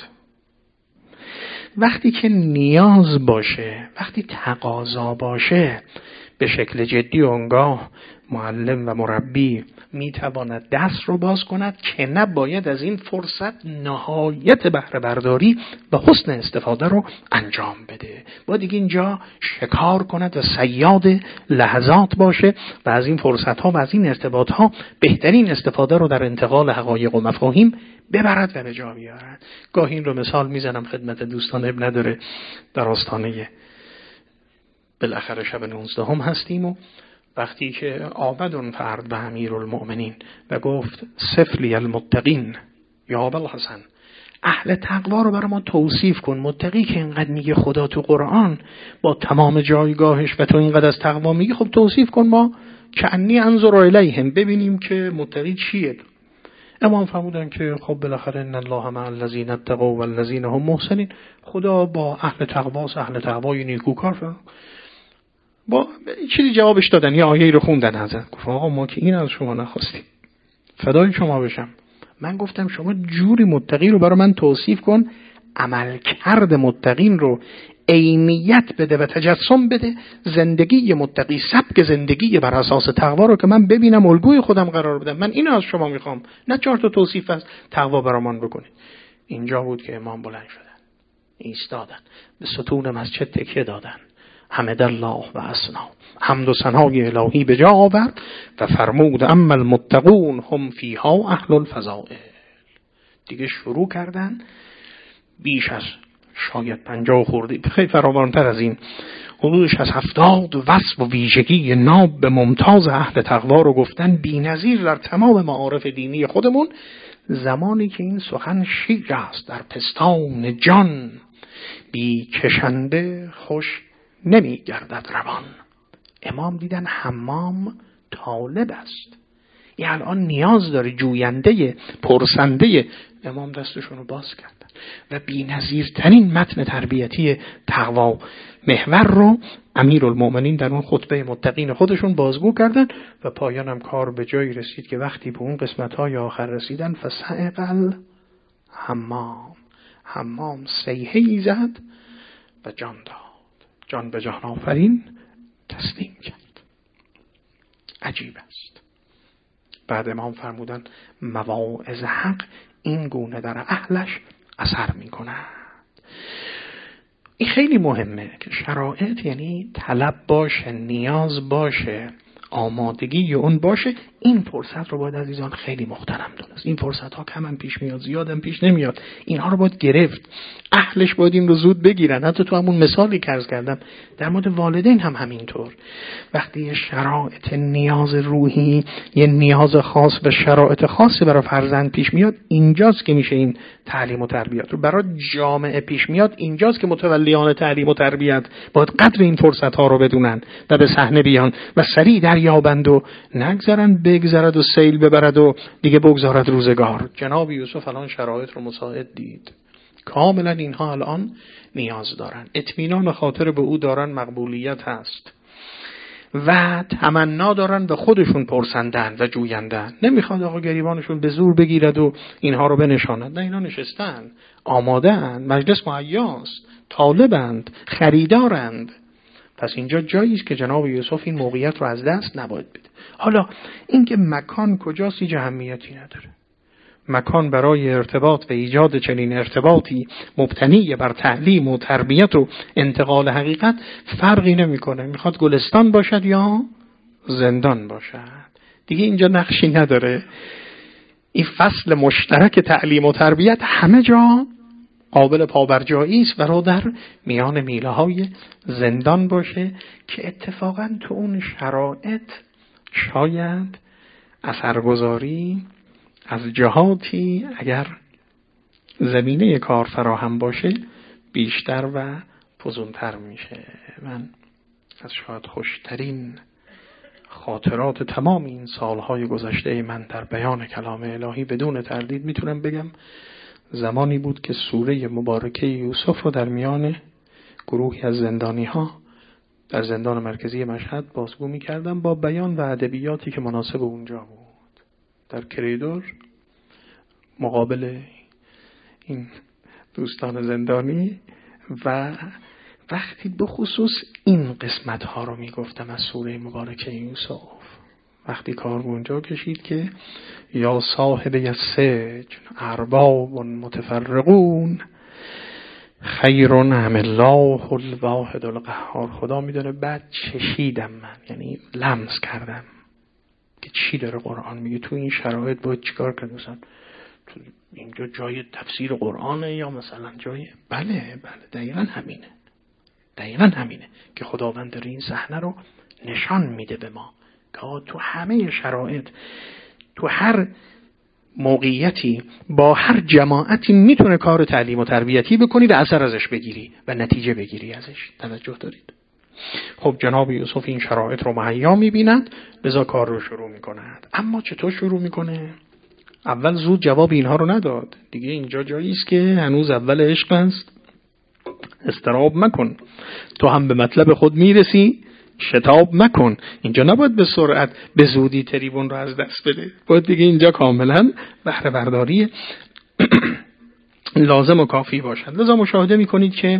وقتی که نیاز باشه، وقتی تقاضا باشه، به شکل جدی و آنگاه معلم و مربی میتواند دست رو باز کند که نباید از این فرصت نهایت بهره برداری و حسن استفاده رو انجام بده. باید دیگه اینجا شکار کند و صیاد لحظات باشه و از این فرصت ها و از این ارتباط ها بهترین استفاده رو در انتقال حقایق و مفاهیم ببرد و به جا بیارد. گاهی این رو مثال میزنم خدمت دوستان، اب نداره، در آستانه بالاخره شب نوزدهم هستیم و وقتی که آمد اون فرد به امیرالمؤمنین و گفت سفلی المتقین یا ابوالحسن، اهل تقوا رو برای ما توصیف کن. متقی که اینقدر میگه خدا تو قرآن با تمام جایگاهش و تو اینقدر از تقوا میگی، خب توصیف کن ما که انی انظر الیهم، ببینیم که متقی چیه. امام فرمودن که خب بالاخره ان الله مع الذین اتقوا والذین هم محسنین، خدا با اهل تقواست، اهل تقوای نیکوکار. فرمود با چیزی جوابش دادن، یه آیه‌ای رو خوندن ازن. گفت آقا ما که این از شما نخواستیم، فدای شما بشم. من گفتم شما جوری متقی رو برای من توصیف کن، عمل کرد متقین رو عینیت بده و تجسم بده، زندگی متقی، سبک زندگی بر اساس تقوا رو که من ببینم الگوی خودم قرار بدم. من اینو از شما میخوام، نه چهار تا توصیف از تقوا برام بکنید. اینجا بود که امام بلند شدن، ایستادن، به ستون مسجد تکیه دادن، حمد الله و اثنا، حمد و ثنای الهی به جا آورد و فرمود اما المتقون هم فیها اهل الفضائل. دیگه شروع کردن بیش از شاید پنجاه خوردی، خیلی فراوانتر از این، حدودش از هفتاد وصف و ویژگی ناب به ممتاز اهل تقوا رو گفتن، بی‌نظیر در تمام معارف دینی خودمون. زمانی که این سخن شیر است در پستان جان، بی کشنده خوش نمی گردد روان. امام دیدن حمام طالب است، این الان نیاز داره، جوینده، پرسنده. امام دستشون رو باز کردن و بی‌نظیرترین متن تربیتی تقوا محور رو امیرالمؤمنین در اون خطبه متقین خودشون بازگو کردن و پایان هم کار به جایی رسید که وقتی به اون قسمت‌های آخر رسیدن فسعقل حمام، حمام صیحه‌ای زد و جان داد، جان به جان آفرین تسلیم کرد. عجیب است. بعد امام فرمودن مواعظ حق این گونه در اهلش اثر میکنند. این خیلی مهمه که شرایط یعنی طلب باشه، نیاز باشه، آمادگی اون باشه. این فرصت رو باید عزیزان خیلی محترم دونست. این فرصت ها کم هم پیش میاد، زیادم پیش نمیاد. اینها رو باید گرفت. اهلش باید این رو زود بگیرن. حتی تو همون مثالی که عرض کردم در مورد والدین هم همینطور. وقتی یه شرایط نیاز روحی، یه نیاز خاص به شرایط خاصی برای فرزند پیش میاد، اینجاست که میشه این تعلیم و تربیت رو برای جامعه پیش میاد. اینجاست که متولیان تعلیم و تربیت باید قدر این فرصت ها رو بدونن و به صحنه بیان و سریع دریابند و نگذارن بگذرد و سیل ببرد و دیگه بگذارد روزگار. جناب یوسف الان شرایط رو مساعد دید. کاملا اینها الان نیاز دارن، اطمینان خاطر به او دارن، مقبولیت هست و تمنا دارن به خودشون پرسندن و جویندن. نمیخواد آقا گریبانشون به زور بگیرد و اینها رو بنشاند. نه، اینا نشستن، آماده‌اند، مجلس مهیاست، طالبند، خریدارند. پس اینجا جایی است که جناب یوسف این موقعیت رو از دست نباید بده. حالا اینکه مکان کجاست هیچ اهمیتی نداره. مکان برای ارتباط و ایجاد چنین ارتباطی مبتنی بر تعلیم و تربیت و انتقال حقیقت فرقی نمیکنه. میخواد گلستان باشد یا زندان باشد، دیگه اینجا نقشی نداره. این فصل مشترک تعلیم و تربیت همه جا قابل پابرجایی است و رو در میان میله های زندان باشه که اتفاقا تو اون شرایط شاید اثرگذاری از جهاتی اگر زمینه کار فراهم باشه بیشتر و فزونتر میشه. من از شاید خوشترین خاطرات تمام این سالهای گذشته من در بیان کلام الهی بدون تردید میتونم بگم زمانی بود که سوره مبارکه یوسف رو در میان گروهی از زندانی ها در زندان مرکزی مشهد بازگو میکردم با بیان و ادبیاتی که مناسب اونجا بود. در کریدور مقابل این دوستان زندانی و وقتی به خصوص این قسمت ها رو میگفتم از سوره مبارکه یوسف، وقتی کار اونجا کشید که یا صاحب السجن ارباب متفرقون خیر ام الله الواحد القهار. خدا میدونه بعد چشیدم من، یعنی لمس کردم که چی داره قرآن میگه. تو این شرایط باید چیکار کنیم؟ مثلا تو اینجا جای تفسیر قرآنه یا مثلا جای بله بله دقیقاً همینه، دقیقاً همینه که خداوند داره این صحنه رو نشان میده به ما که تو همه شرایط، تو هر موقعیتی، با هر جماعتی میتونه کار تعلیم و تربیتی بکنی و اثر ازش بگیری و نتیجه بگیری ازش. توجه دارید؟ خب جناب یوسف این شرایط رو مهیا میبیند، لذا کار رو شروع میکند. اما چطور شروع میکنه؟ اول زود جواب اینها رو نداد. دیگه اینجا جایی است که هنوز اول عشق است. استراب مکن، تو هم به مطلب خود میرسی، شتاب مکن. اینجا نباید به سرعت به زودی تریبون رو از دست بده، باید دیگه اینجا کاملا بهره برداری لازم و کافی باشد. لذا مشاهده میکنید که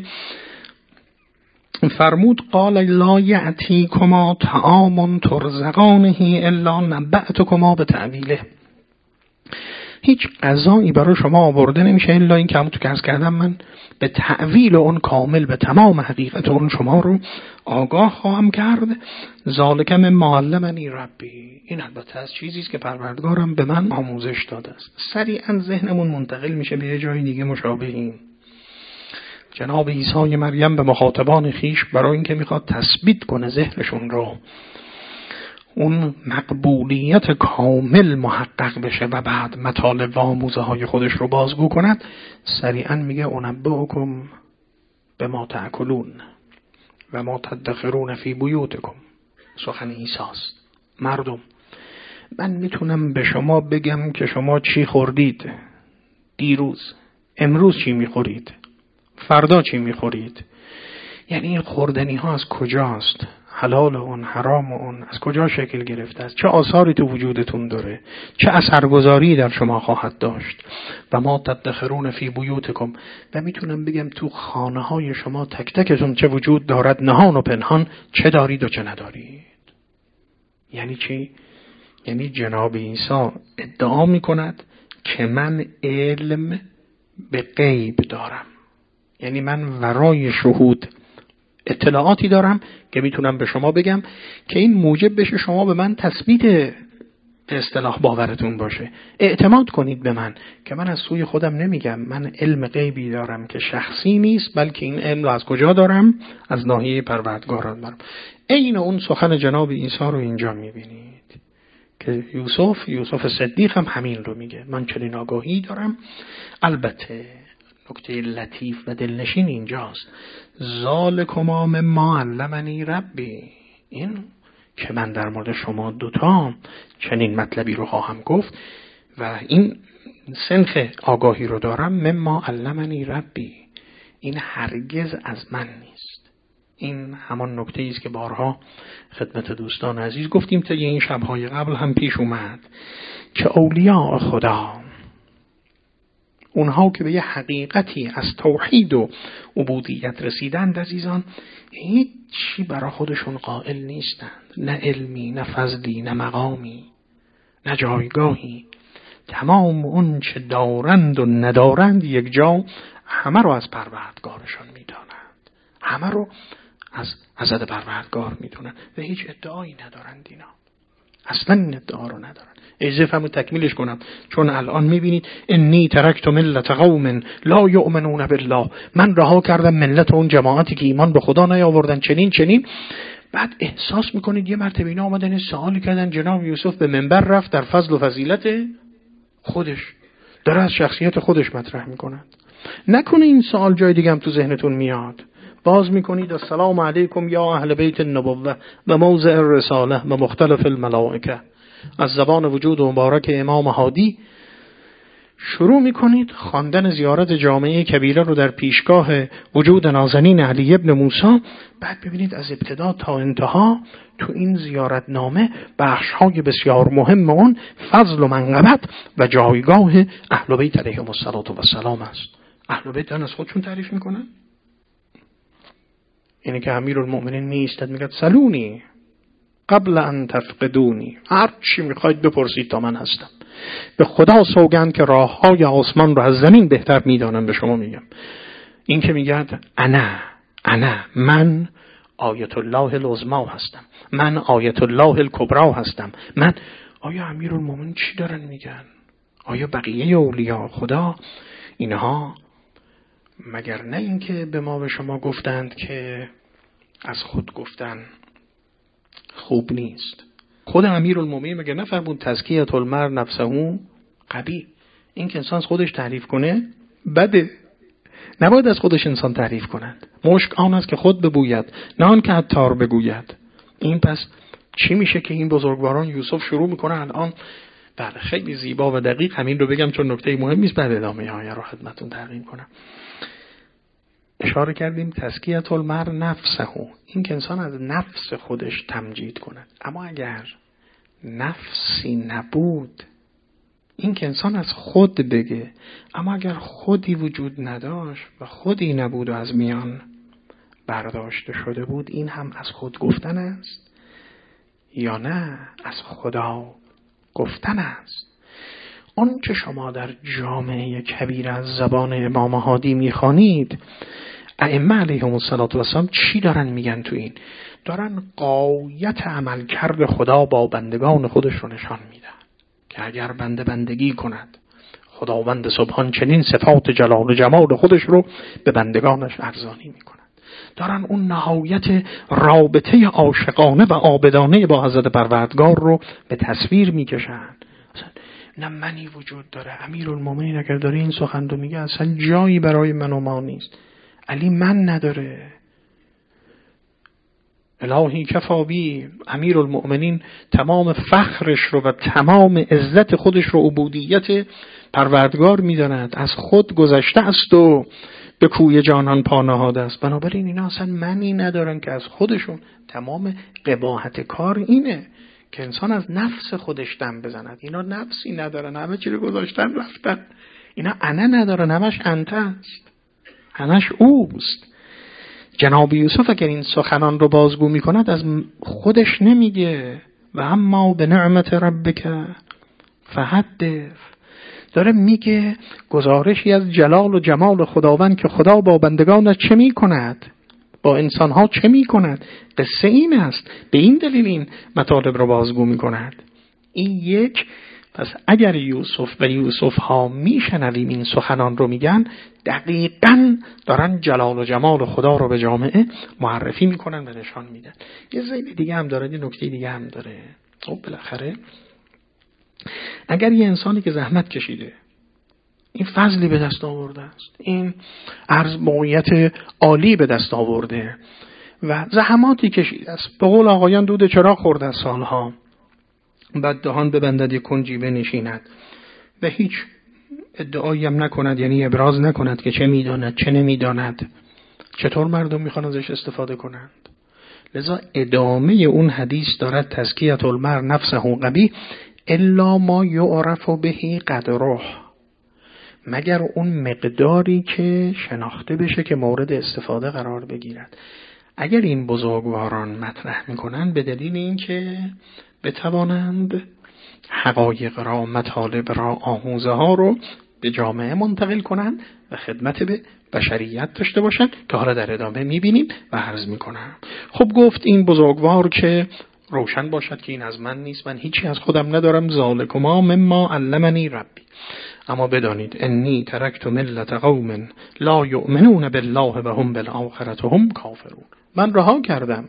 فرمود قال لا یأتیکما طعام ترزقانه الا نبأتکما بتأویله. هیچ غذایی برای شما آورده نمیشه الا این که همونطور که عرض کردم من به تأویل اون کامل، به تمام حقیقت اون شما رو آگاه خواهم کرد. ذالک مما علمنی ربی. این البته از چیزی است که پروردگارم به من آموزش داده است. سریعا ذهنمون منتقل میشه به یه جای دیگه مشابه این. جناب عیسی مریم به مخاطبان خیش برای اینکه میخواد تثبیت کنه ذهنشون رو، اون مقبولیت کامل محقق بشه و بعد مطالب و آموزه های خودش رو بازگو کند، سریعا میگه انبئکم بما تأکلون و ما تدخرون فی بیوتکم. سخن عیسی است. مردم، من میتونم به شما بگم که شما چی خوردید دیروز، امروز چی میخورید، فردا چی میخورید. یعنی این خوردنی ها از کجاست؟ حلال اون، حرام اون از کجا شکل گرفته است؟ چه آثاری تو وجودتون داره؟ چه اثرگذاری در شما خواهد داشت؟ و ما تدخرون فی بیوتکم. و میتونم بگم تو خانه های شما تک تکتون چه وجود دارد، نهان و پنهان، چه دارید و چه ندارید. یعنی چی؟ یعنی جناب عیسی ادعا میکند که من علم به غیب دارم، یعنی من ورای شهود اطلاعاتی دارم که میتونم به شما بگم که این موجب بشه شما به من تثبیت به اصطلاح باورتون باشه، اعتماد کنید به من که من از سوی خودم نمیگم، من علم غیبی دارم که شخصی نیست، بلکه این علم رو از کجا دارم؟ از ناحیه پروردگارم دارم. عین اون سخن جناب عیسی رو اینجا میبینید که یوسف یوسف صدیق هم همین رو میگه، من چنین آگاهی دارم. البته نکته لطیف و دلنشین اینجاست، ذالکما مما علمنی ربی، این که من در مورد شما دوتا چنین مطلبی رو خواهم گفت و این سنخ آگاهی رو دارم، مما علمنی ربی، این هرگز از من نیست. این همان نکته است که بارها خدمت دوستان عزیز گفتیم تا این شبهای قبل هم پیش اومد که اولیاء خدا، اونها که به یه حقیقتی از توحید و عبودیت رسیدند عزیزان، هیچ چی برای خودشون قائل نیستند، نه علمی، نه فضلی، نه مقامی، نه جایگاهی. تمام اون چه دارند و ندارند یک جا، همه رو از پروردگارشان میدانند، همه رو از حضرت پروردگار میدونند و هیچ ادعایی ندارند. اینا اصلا این ادعا رو ندارن. اجازه فرمود تکمیلش کنم، چون الان میبینید انی ترکت ملت قوم لا یؤمنون بالله، من رها کردم ملت اون جماعتی که ایمان به خدا نیاوردن چنین چنین. بعد احساس میکنید یه مرتبه اینا آمدن سوالی کردن، جناب یوسف به منبر رفت در فضل و فضیلت خودش داره از شخصیت خودش مطرح میکنند. نکنه این سوال جای دیگه هم تو ذهنتون میاد، باز میکنید السلام علیکم یا اهل بیت النبوه و موضع الرساله و مختلف الملائکه، از زبان وجود مبارک امام هادی شروع میکنید خواندن زیارت جامعه کبیره رو در پیشگاه وجود نازنین علی ابن موسی. بعد ببینید از ابتدا تا انتها تو این زیارت نامه بخش‌های بسیار مهم اون فضل و منقبت و جایگاه اهل بیت علیهم السلام است. اهل بیت از خودشون تعریف میکنن، اینه که امیرالمؤمنین میایستد میگه سلونی قبل ان تفقدونی، هر چی میخواید بپرسید تا من هستم. به خدا سوگند که راههای آسمان رو از زمین بهتر میدانم به شما میگم. این که میگه انا انا من آیت الله العظما هستم، من آیت الله الکبرا هستم، من آیا امیرالمؤمنین چی دارن میگن؟ آیا بقیه اولیاء خدا اینها مگر نه اینکه به ما به شما گفتند که از خود گفتن خوب نیست؟ خود امیرالمومنین مگر نفرمود تزکیه المرء نفسه قبیح، این که انسان از خودش تعریف کنه بده، نباید از خودش انسان تعریف کند. مشک آن است که خود ببوید نه آن که عطار بگوید. این پس چی میشه که این بزرگواران یوسف شروع میکنه الان؟ بله خیلی زیبا و دقیق همین رو بگم چون نکته مهمی است، بعد ادامه آیه رو خدمتتون تقدیم کنم. اشاره کردیم تزکیه المرء نفسه، این که انسان از نفس خودش تمجید کند. اما اگر نفسی نبود، این که انسان از خود بگه، اما اگر خودی وجود نداشت و خودی نبود و از میان برداشته شده بود، این هم از خود گفتن است یا نه از خدا گفتن است؟ آن که شما در جامعه کبیر از زبان امام هادی میخوانید، ائمه علیهم السلام چی دارن میگن تو این؟ دارن غایت عمل کرد خدا با بندگان خودش رو نشان میدن که اگر بنده بندگی کند، خداوند سبحان چنین صفات جلال و جمال خودش رو به بندگانش ارزانی میکنند. دارن اون نهایت رابطه عاشقانه و عابدانه با حضرت پروردگار رو به تصویر میکشن. نه منی وجود داره. امیرالمومنین اگر داره این سخن رو میگه اصلا جایی برای من و ما نیست. علی من نداره. الهی کفابی. امیرالمومنین تمام فخرش رو و تمام عزت خودش رو عبودیت پروردگار میداند، از خود گذشته است و به کوی جانان پا نهاده است. بنابراین اینا اصلا منی ندارن که از خودشون. تمام قباحت کار اینه که انسان از نفس خودش دم بزند. اینا نفسی ندارن، همه چی رو گذاشتن رفتن. اینا انا ندارن، همش انت است، همش اوست. جناب یوسف اگر این سخنان رو بازگو می کند از خودش نمیگه. و اما به نعمت ربک فحدث. داره میگه گزارشی از جلال و جمال خداوند که خدا با بندگانش چه میکند، با انسانها چه میکند. قصه این است، به این دلیل این مطالب رو بازگو میکند. این یک. پس اگر یوسف و یوسف ها میشنویم این سخنان رو میگن، دقیقاً دارن جلال و جمال خدا رو به جامعه معرفی میکنن و نشان میدن. یه زیل دیگه هم داره، یه نکته دیگه هم داره. خب بالاخره اگر یه انسانی که زحمت کشیده، این فضلی به دست آورده است، این عرض مویت عالی به دست آورده و زحماتی کشیده است، به قول آقایان دود چراغ خورده از سالها، بعد دهان ببندد یک کنجی بنشیند و هیچ ادعایی هم نکند، یعنی ابراز نکند که چه میداند چه نمیداند، چطور مردم میخوان ازش استفاده کنند؟ لذا ادامه اون حدیث دارد تزکیة المرء نفسه قبیح الا ما یعرف به قدره، مگر اون مقداری که شناخته بشه که مورد استفاده قرار بگیرد. اگر این بزرگواران مطرح میکنن به دلیل اینکه بتوانند حقایق را، مطالب را، آموزه ها رو به جامعه منتقل کنند و خدمت به بشریت داشته باشند که حالا در ادامه میبینیم و عرض میکنم. خب گفت این بزرگوار که روشن باشد که این از من نیست، من هیچی از خودم ندارم، ذالکما مما علمنی ربی، اما بدانید انی ترکت ملت قوم لا یؤمنون بالله و هم بالآخرة هم کافرون، من رها کردم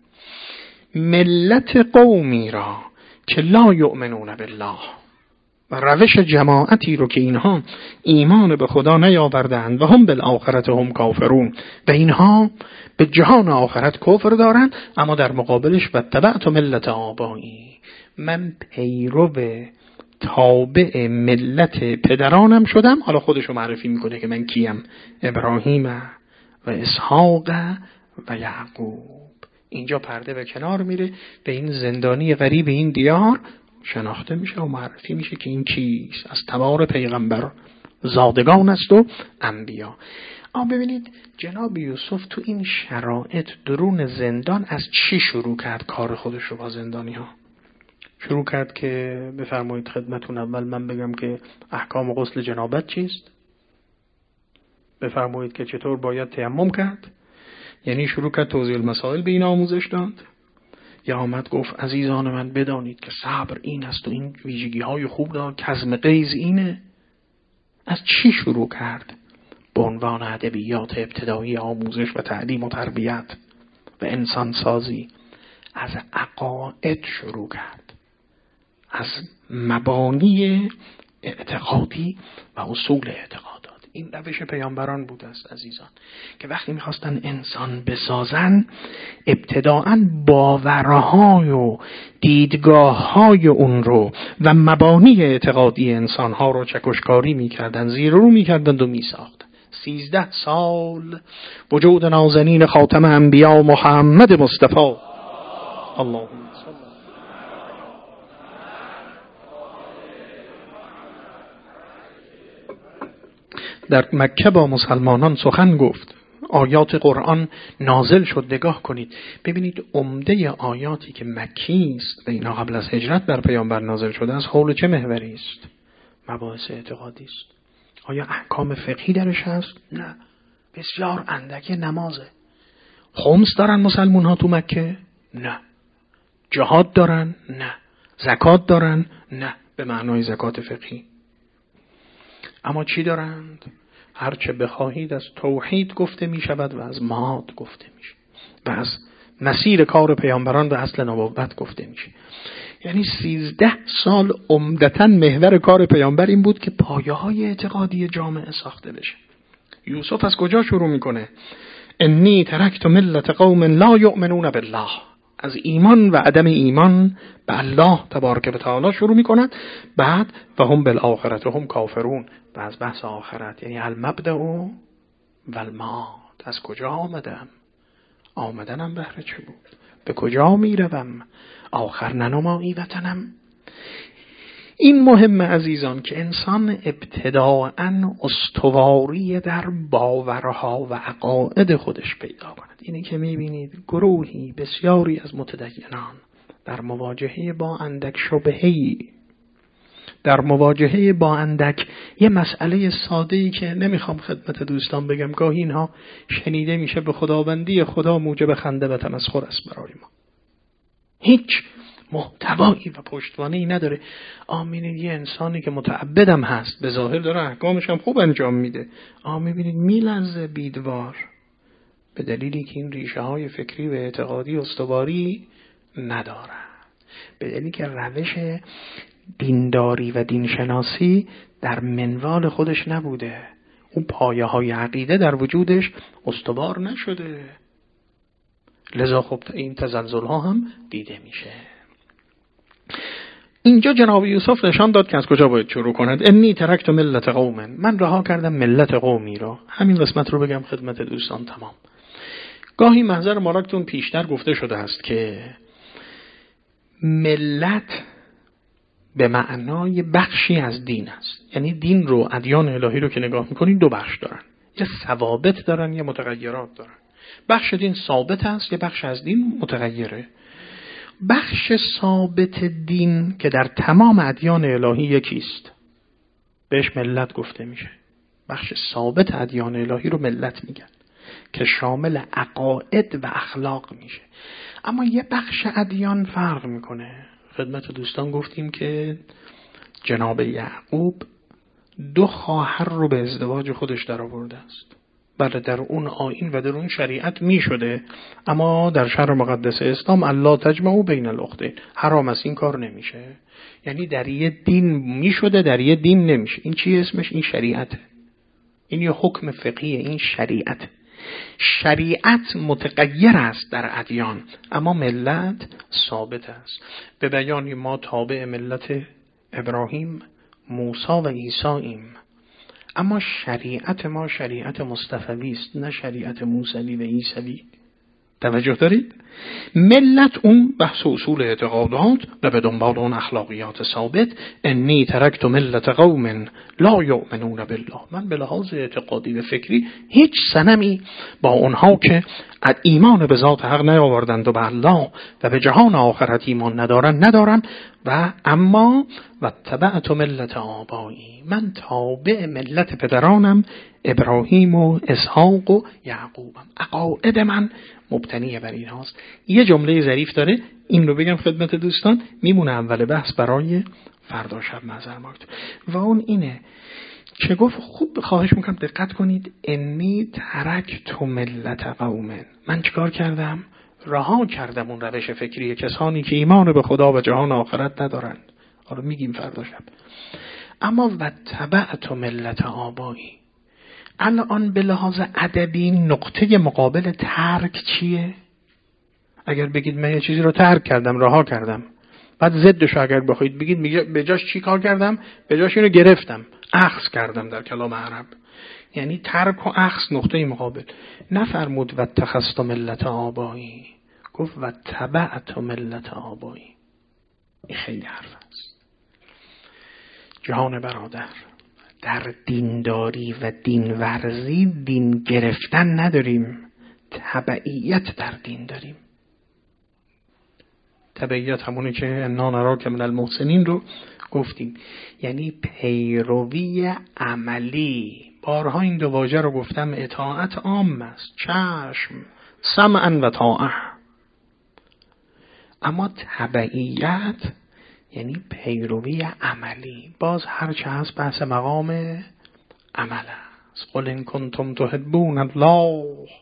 ملت قومی را که لا یؤمنون بالله و روش جماعتی رو که اینها ایمان به خدا نیاوردند و هم بالآخرة هم کافرون و اینها به جهان آخرت کفر دارند، اما در مقابلش و تبعت ملت آبایی، من پیرو تابع ملت پدرانم شدم. حالا خودشو معرفی میکنه که من کیم، ابراهیم و اسحاق و یعقوب. اینجا پرده به کنار میره، به این زندانی غریب این دیار شناخته میشه و معرفی میشه که این کیست، از تبار پیغمبر زادگان است و انبیا. اما ببینید جناب یوسف تو این شرایط درون زندان از چی شروع کرد کار خودش رو با زندانی ها؟ شروع کرد که بفرمایید خدمتون اول من بگم که احکام غسل جنابت چیست، بفرمایید که چطور باید تیمم کرد، یعنی شروع کرد توضیح المسائل به این آموزش داد، یا آمد گفت عزیزان من بدانید که صبر این است و این ویژگی های خوب دار، کظم غیظ اینه؟ از چی شروع کرد؟ به عنوان ادبیات ابتدایی آموزش و تعلیم و تربیت و انسان سازی از عقاید شروع کرد، از مبانی اعتقادی و اصول اعتقادات. این روش پیامبران بود است عزیزان، که وقتی میخواستن انسان بسازن ابتداعاً باورهای و دیدگاههای اون رو و مبانی اعتقادی انسانها رو چکشکاری میکردن، زیر رو میکردن و میساختن. سیزده سال وجود نازنین خاتم انبیا محمد مصطفی اللهم در مکه با مسلمانان سخن گفت، آیات قرآن نازل شد. نگاه کنید ببینید عمده آیاتی که مکی است و اینا قبل از هجرت بر پیامبر نازل شده از حول چه محوری است؟ مباحث اعتقادی است. آیا احکام فقهی درش هست؟ نه، بسیار اندک. نمازه. خمس دارن مسلمان ها تو مکه؟ نه. جهاد دارن؟ نه. زکات دارن؟ نه به معنای زکات فقهی. اما چی دارند؟ هرچه بخواهید از توحید گفته می شود و از معاد گفته می شود و از مسیر کار پیامبران و اصل نبوت گفته می شود. یعنی سیزده سال عمدتاً محور کار پیامبر این بود که پایه های اعتقادی جامعه ساخته بشه. یوسف از کجا شروع میکنه؟ انی ترکت ملت قوم لا یؤمنون بالله، از ایمان و عدم ایمان به الله تبارک و تعالی شروع میکنند. بعد و هم بالآخرة هم کافرون، و از بحث آخرت یعنی المبدأ و المعاد. از کجا آمدم؟ آمدنم بهر چه بود؟ به کجا میروم؟ آخر ننمایی وطنم. این مهم عزیزان که انسان ابتداءً استواری در باورها و عقاید خودش پیدا کند. اینی که میبینید گروهی بسیاری از متدینان در مواجهه با اندک شبهه‌ای، در مواجهه با اندک یه مسئله ساده‌ای که نمیخوام خدمت دوستان بگم، گاهی اینها شنیده میشه، به خداوندی خدا موجب خنده و تمسخر است برای ما. هیچ محتوایی و پشتوانه‌ای نداره. آمینید یه انسانی که متعبدم هست، به ظاهر داره احکامش هم خوب انجام میده، آ میبینید میلرزه بیدوار، به دلیلی که این ریشه های فکری و اعتقادی استواری نداره، به دلیلی که روش دینداری و دینشناسی در منوال خودش نبوده، اون پایه های عقیده در وجودش استوار نشده، لذا خب این تزلزل ها هم دیده میشه. اینجا جناب یوسف نشان داد که از کجا باید شروع کند. انی ترکت ملت قوم، من رها کردم ملت قومی را. همین قسمت رو بگم خدمت دوستان تمام. گاهی محضر مارکتون پیشتر گفته شده است که ملت به معنای بخشی از دین است. یعنی دین رو، ادیان الهی رو که نگاه میکنین دو بخش دارن، یه ثوابت دارن یه متغیرات دارن. بخش دین ثابت است، یه بخش از دین متغیره. بخش ثابت دین که در تمام ادیان الهی یکیست بهش ملت گفته میشه. بخش ثابت ادیان الهی رو ملت میگن که شامل عقاید و اخلاق میشه. اما یه بخش ادیان فرق میکنه. خدمت دوستان گفتیم که جناب یعقوب دو خواهر رو به ازدواج خودش در آورده است. بله در اون آیین و در اون شریعت می شده، اما در شرع مقدس اسلام الله تجمعوا بین الاختین، حرام است، این کار نمیشه. یعنی در یه دین می شده در یه دین نمیشه. این چی اسمش؟ این شریعته. این یه حکم فقهیه، این شریعت. شریعت متغیر است در ادیان، اما ملت ثابت است. به بیانی ما تابع ملت ابراهیم، موسی و عیساییم، اما شریعت ما شریعت مصطفوی است، نه شریعت موسوی و عیسوی. توجه دارید؟ ملت اون بحث اصول اعتقادات و به دنبال اون اخلاقیات ثابت. انی ترکت ملت قوم لا یؤمنون بالله، من به لحاظ اعتقادی و فکری هیچ صنمی با اونها که ایمان به ذات حق نیاوردند و به الله و به جهان آخرت ایمان ندارن ندارم. و اما و تبعت ملت آبایی، من تابع ملت پدرانم ابراهیم و اسحاق و یعقوبم، عقاید من مبتنی بر این هاست. یه جمله ظریف داره، این رو بگم خدمت دوستان، میمونه اول بحث برای فردا شب معذر ماکت. و اون اینه که گفت خوب خواهش میکنم دقت کنید، انی ترکت ملت قوم، من چیکار کردم؟ رها کردم اون روش فکری کسانی که ایمان به خدا و جهان آخرت ندارند. حالا میگیم فردا شب. اما و تبعت ملت آبایی، الان به لحاظ ادبی نقطه مقابل ترک چیه؟ اگر بگید من یه چیزی رو ترک کردم، رها کردم، بعد ضدش اگر بخواید بگید میگه به جاش چی کار کردم؟ به جاش اینو گرفتم، اخذ کردم در کلام عرب. یعنی ترک و اخذ نقطه مقابل. نفرمود و اتخذت ملت آبایی، گفت و تبعت ملت آبایی. این خیلی حرف است. جهان برادر، در دینداری و دین ورزی دین گرفتن نداریم، تبعیت در دین داریم. تبعیت همونی که انا نراک من المحسنین رو گفتیم، یعنی پیروی عملی. بارها این دو واژه رو گفتم، اطاعت عام است، چشم، سمعا و طاعه. اما تبعیت یعنی پیروی عملی. باز هر چه هست بحث مقام عمل است. قل ان کنتم تحبون الله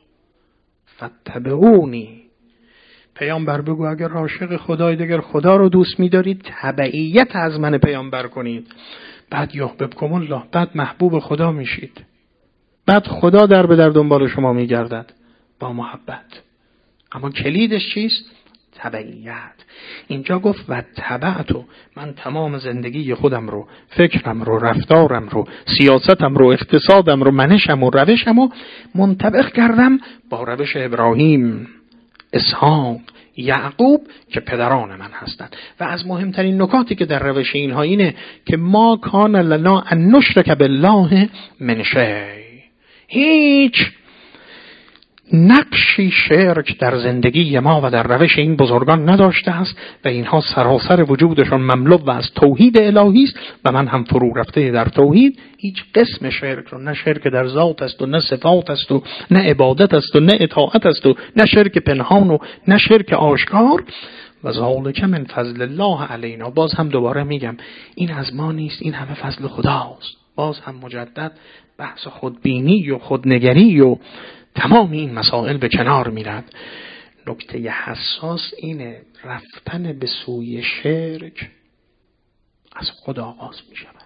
فاتبعونی. پیامبر بگو اگر عاشق خداید، اگر خدا رو دوست می‌دارید، تبعیت از من پیامبر کنید. بعد یحببکم الله، بعد محبوب خدا میشید، بعد خدا در به در دنبال شما میگردد با محبت. اما کلیدش چیست؟ تبعیت. اینجا گفت و تبعتو، من تمام زندگی خودم رو، فکرم رو، رفتارم رو، سیاستم رو، اقتصادم رو، منشم و روشم رو منطبق کردم با روش ابراهیم، اسحاق، یعقوب که پدران من هستند. و از مهمترین نکاتی که در روش اینها اینه که ما کان لنا ان نشرک بالله من شیء، هیچ نقشی شرک در زندگی ما و در روش این بزرگان نداشته است و اینها سراسر وجودشان مملو و از توحید الهی است و من هم فرو رفته در توحید. هیچ قسم شرک رو، نه شرک در ذات است و نه صفات است و نه عبادت است و نه اطاعت است و نه شرک پنهان و نه شرک آشکار. و ذالک من فضل الله علینا. باز هم دوباره میگم این از ما نیست، این همه فضل خداست. باز هم مجدد بحث خودبینی و خودنگری و تمام این مسائل به کنار میرد. نکته حساس اینه رفتن به سوی شرک از خود آغاز می شود.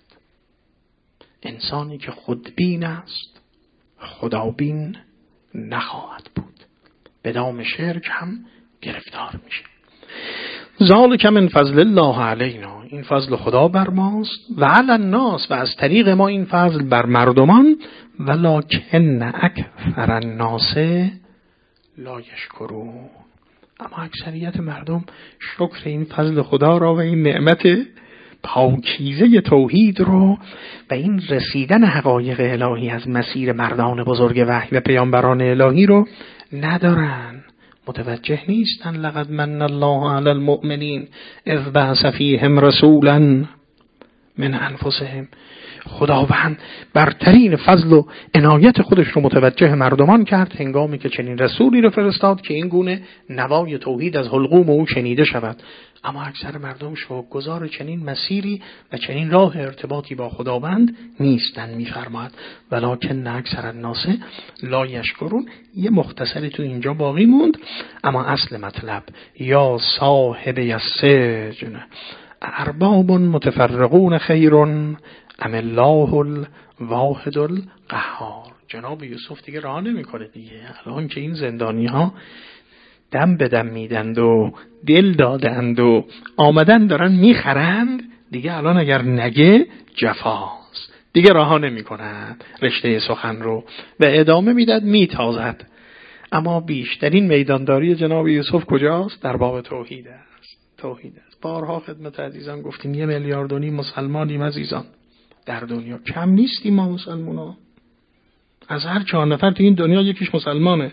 انسانی که خودبین است خدابین نخواهد بود، به دام شرک هم گرفتار میشه. ذالک من فضل الله علینا. این فضل خدا بر ماست و علی الناس، و از طریق ما این فضل بر مردمان. ولکن اکثر الناس لا یشکرون. اما اکثریت مردم شکر این فضل خدا را و این نعمت پاکیزه توحید رو و این رسیدن حقایق الهی از مسیر مردان بزرگ وحی و پیامبران الهی رو ندارن، متوجه نیستن. لقد من الله علی المؤمنین اذ بعث فیهم رسولا من انفسهم. خداوند برترین فضل و عنایت خودش رو متوجه مردمان کرد هنگامی که چنین رسولی رو فرستاد که این گونه نوای توحید از حلقوم او شنیده شود. اما اکثر مردم شوق‌گزار چنین مسیری و چنین راه ارتباطی با خداوند نیستن. می‌فرماید ولکن اکثر الناس لا یشکرون. یه مختصری تو اینجا باقی موند، اما اصل مطلب یا صاحب السجن ارباب متفرقون خیر ام الله الواحد القهار. جناب یوسف دیگه راه نمی‌کنه دیگه. الان که این زندانی ها دم به دم میدند و دل دادند و آمدن دارن میخرند، دیگه الان اگر نگه جفاست، دیگه راه نمی‌کند رشته سخن رو و ادامه میداد میتازد. اما بیشترین میدانداری جناب یوسف کجاست؟ در باب توحید است. توحید است. بارها خدمت عزیزان گفتیم یه میلیارد و نیم مسلمانیم عزیزان در دنیا. کم نیستیم ما مسلمونا. از هر چهار نفر تو این دنیا یکیش مسلمانه.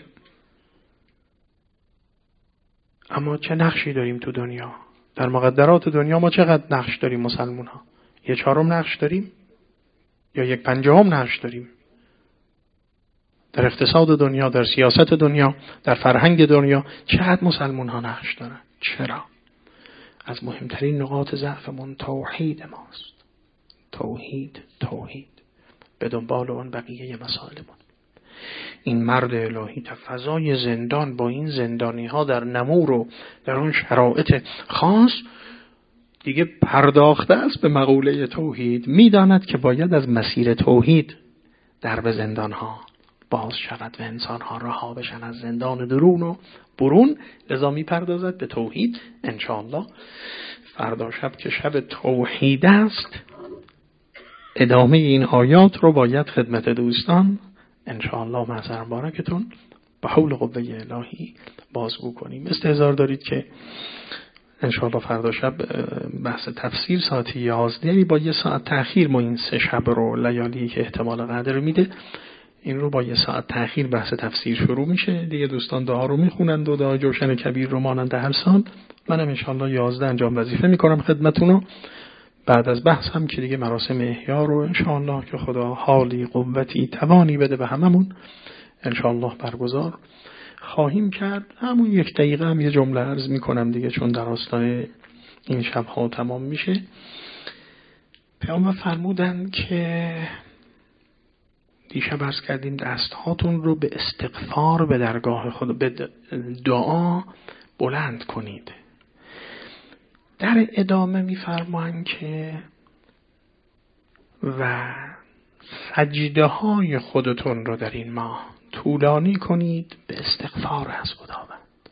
اما چه نقشی داریم تو دنیا؟ در مقدرات دنیا ما چقدر نقش داریم مسلمان ها؟ یه چهارم نقش داریم یا یک پنجم نقش داریم؟ در اقتصاد دنیا، در سیاست دنیا، در فرهنگ دنیا چقدر مسلمان ها نقش دارن؟ چرا؟ از مهمترین نقاط ضعفمون توحید ماست. توحید توحید به دنبال اون بقیه مسائلمون. این مرد الهی در فضای زندان با این زندانی ها در نمور و در اون شرایط خاص دیگه پرداخته است به مقوله توحید. میداند که باید از مسیر توحید در به زندان ها باز شود و انسان ها رها بشن از زندان درون و برون. لذا میپردازد به توحید. انشاءالله فردا شب که شب توحید است ادامه این آیات رو باید خدمت دوستان انشاءالله محضر مبارکتون به حول قوه الهی بازگو کنیم. استحضار دارید که انشاءالله فردا شب بحث تفسیر ساعت یازده، یعنی با یه ساعت تأخیر ما این سه شب رو، لیالی که احتمال قدر میده، این رو با یه ساعت تأخیر بحث تفسیر شروع میشه. دیگه دوستان دعا رو میخونند و دعای جوشن کبیر رو مانند هر سال. منم انشاءالله یازده انجام وظیفه میکنم خدمتونو. بعد از بحث هم که دیگه مراسم احیا رو انشاءالله که خدا حالی قوتی توانی بده به هممون انشاءالله برگزار خواهیم کرد. همون یک دقیقه هم یه جمله عرض میکنم دیگه چون در آستانه این شبها تمام میشه. پیامبر فرمودن که دیشب عرض کردیم دستهاتون رو به استغفار به درگاه خدا، به دعا بلند کنید. در ادامه می‌فرمایند که و سجده های خودتون رو در این ماه طولانی کنید به استغفار از خداوند.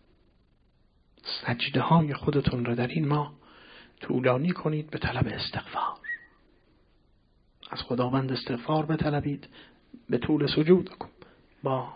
سجده های خودتون رو در این ماه طولانی کنید به طلب استغفار. از خداوند استغفار بطلبید به طول سجود کن. با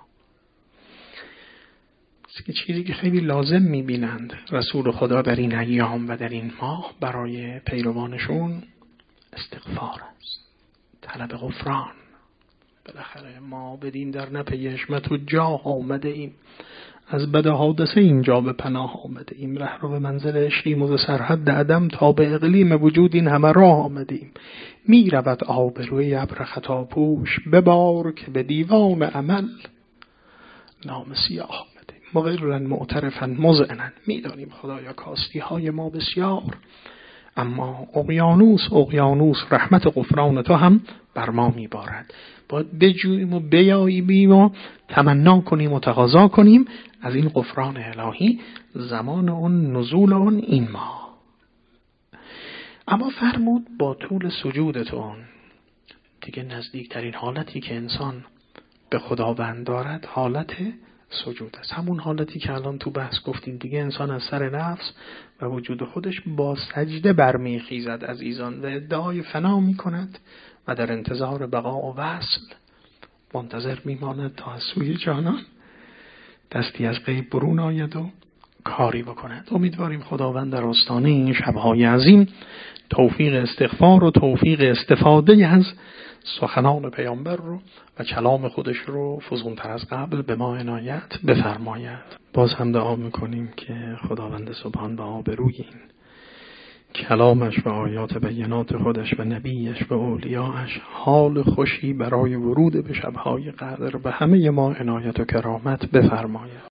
چیزی که خیلی لازم میبینند رسول خدا در این ایام و در این ماه برای پیروانشون استغفار است، طلب غفران. بالاخره ما بدین در نپی حشمت و جاه آمده ایم، از بد حادثه اینجا به پناه آمده ایم، ره رو به منزل عشقیم و سرحد عدم تا به اقلیم وجود این همه راه آمده ایم. می رود آب روی ابر خطا پوش، ببار که به دیوان عمل نام سیاه آمده ایم. مغرن معترفن مذعنن، می دانیم خدایا کاستی های ما بسیار، اما اقیانوس اقیانوس رحمت غفران تو هم بر ما میبارد. باید بجوییم و بیاییم و تمنا کنیم و تقاضا کنیم از این غفران الهی زمان اون نزول اون این ما. اما فرمود با طول سجودتون دیگه نزدیکترین حالتی که انسان به خداوند دارد حالت سجود است. همون حالتی که الان تو بحث گفتیم دیگه، انسان از سر نفس و وجود خودش با سجده برمیخیزد از ایزان و ادعای فنا میکند و در انتظار بقا و وصل منتظر میماند تا از سوی جانان دستی از غیب برون آید و کاری بکند. امیدواریم خداوند در آستانه این شب‌های عظیم توفیق استغفار و توفیق استفاده از سخنان پیامبر رو و کلام خودش رو فزونتر از قبل به ما عنایت بفرماید. باز هم دعا میکنیم که خداوند سبحان به آبروی این کلامش و آیات بینات خودش و نبیش و اولیاش حال خوشی برای ورود به شب‌های قدر به همه ما عنایت و کرامت بفرماید.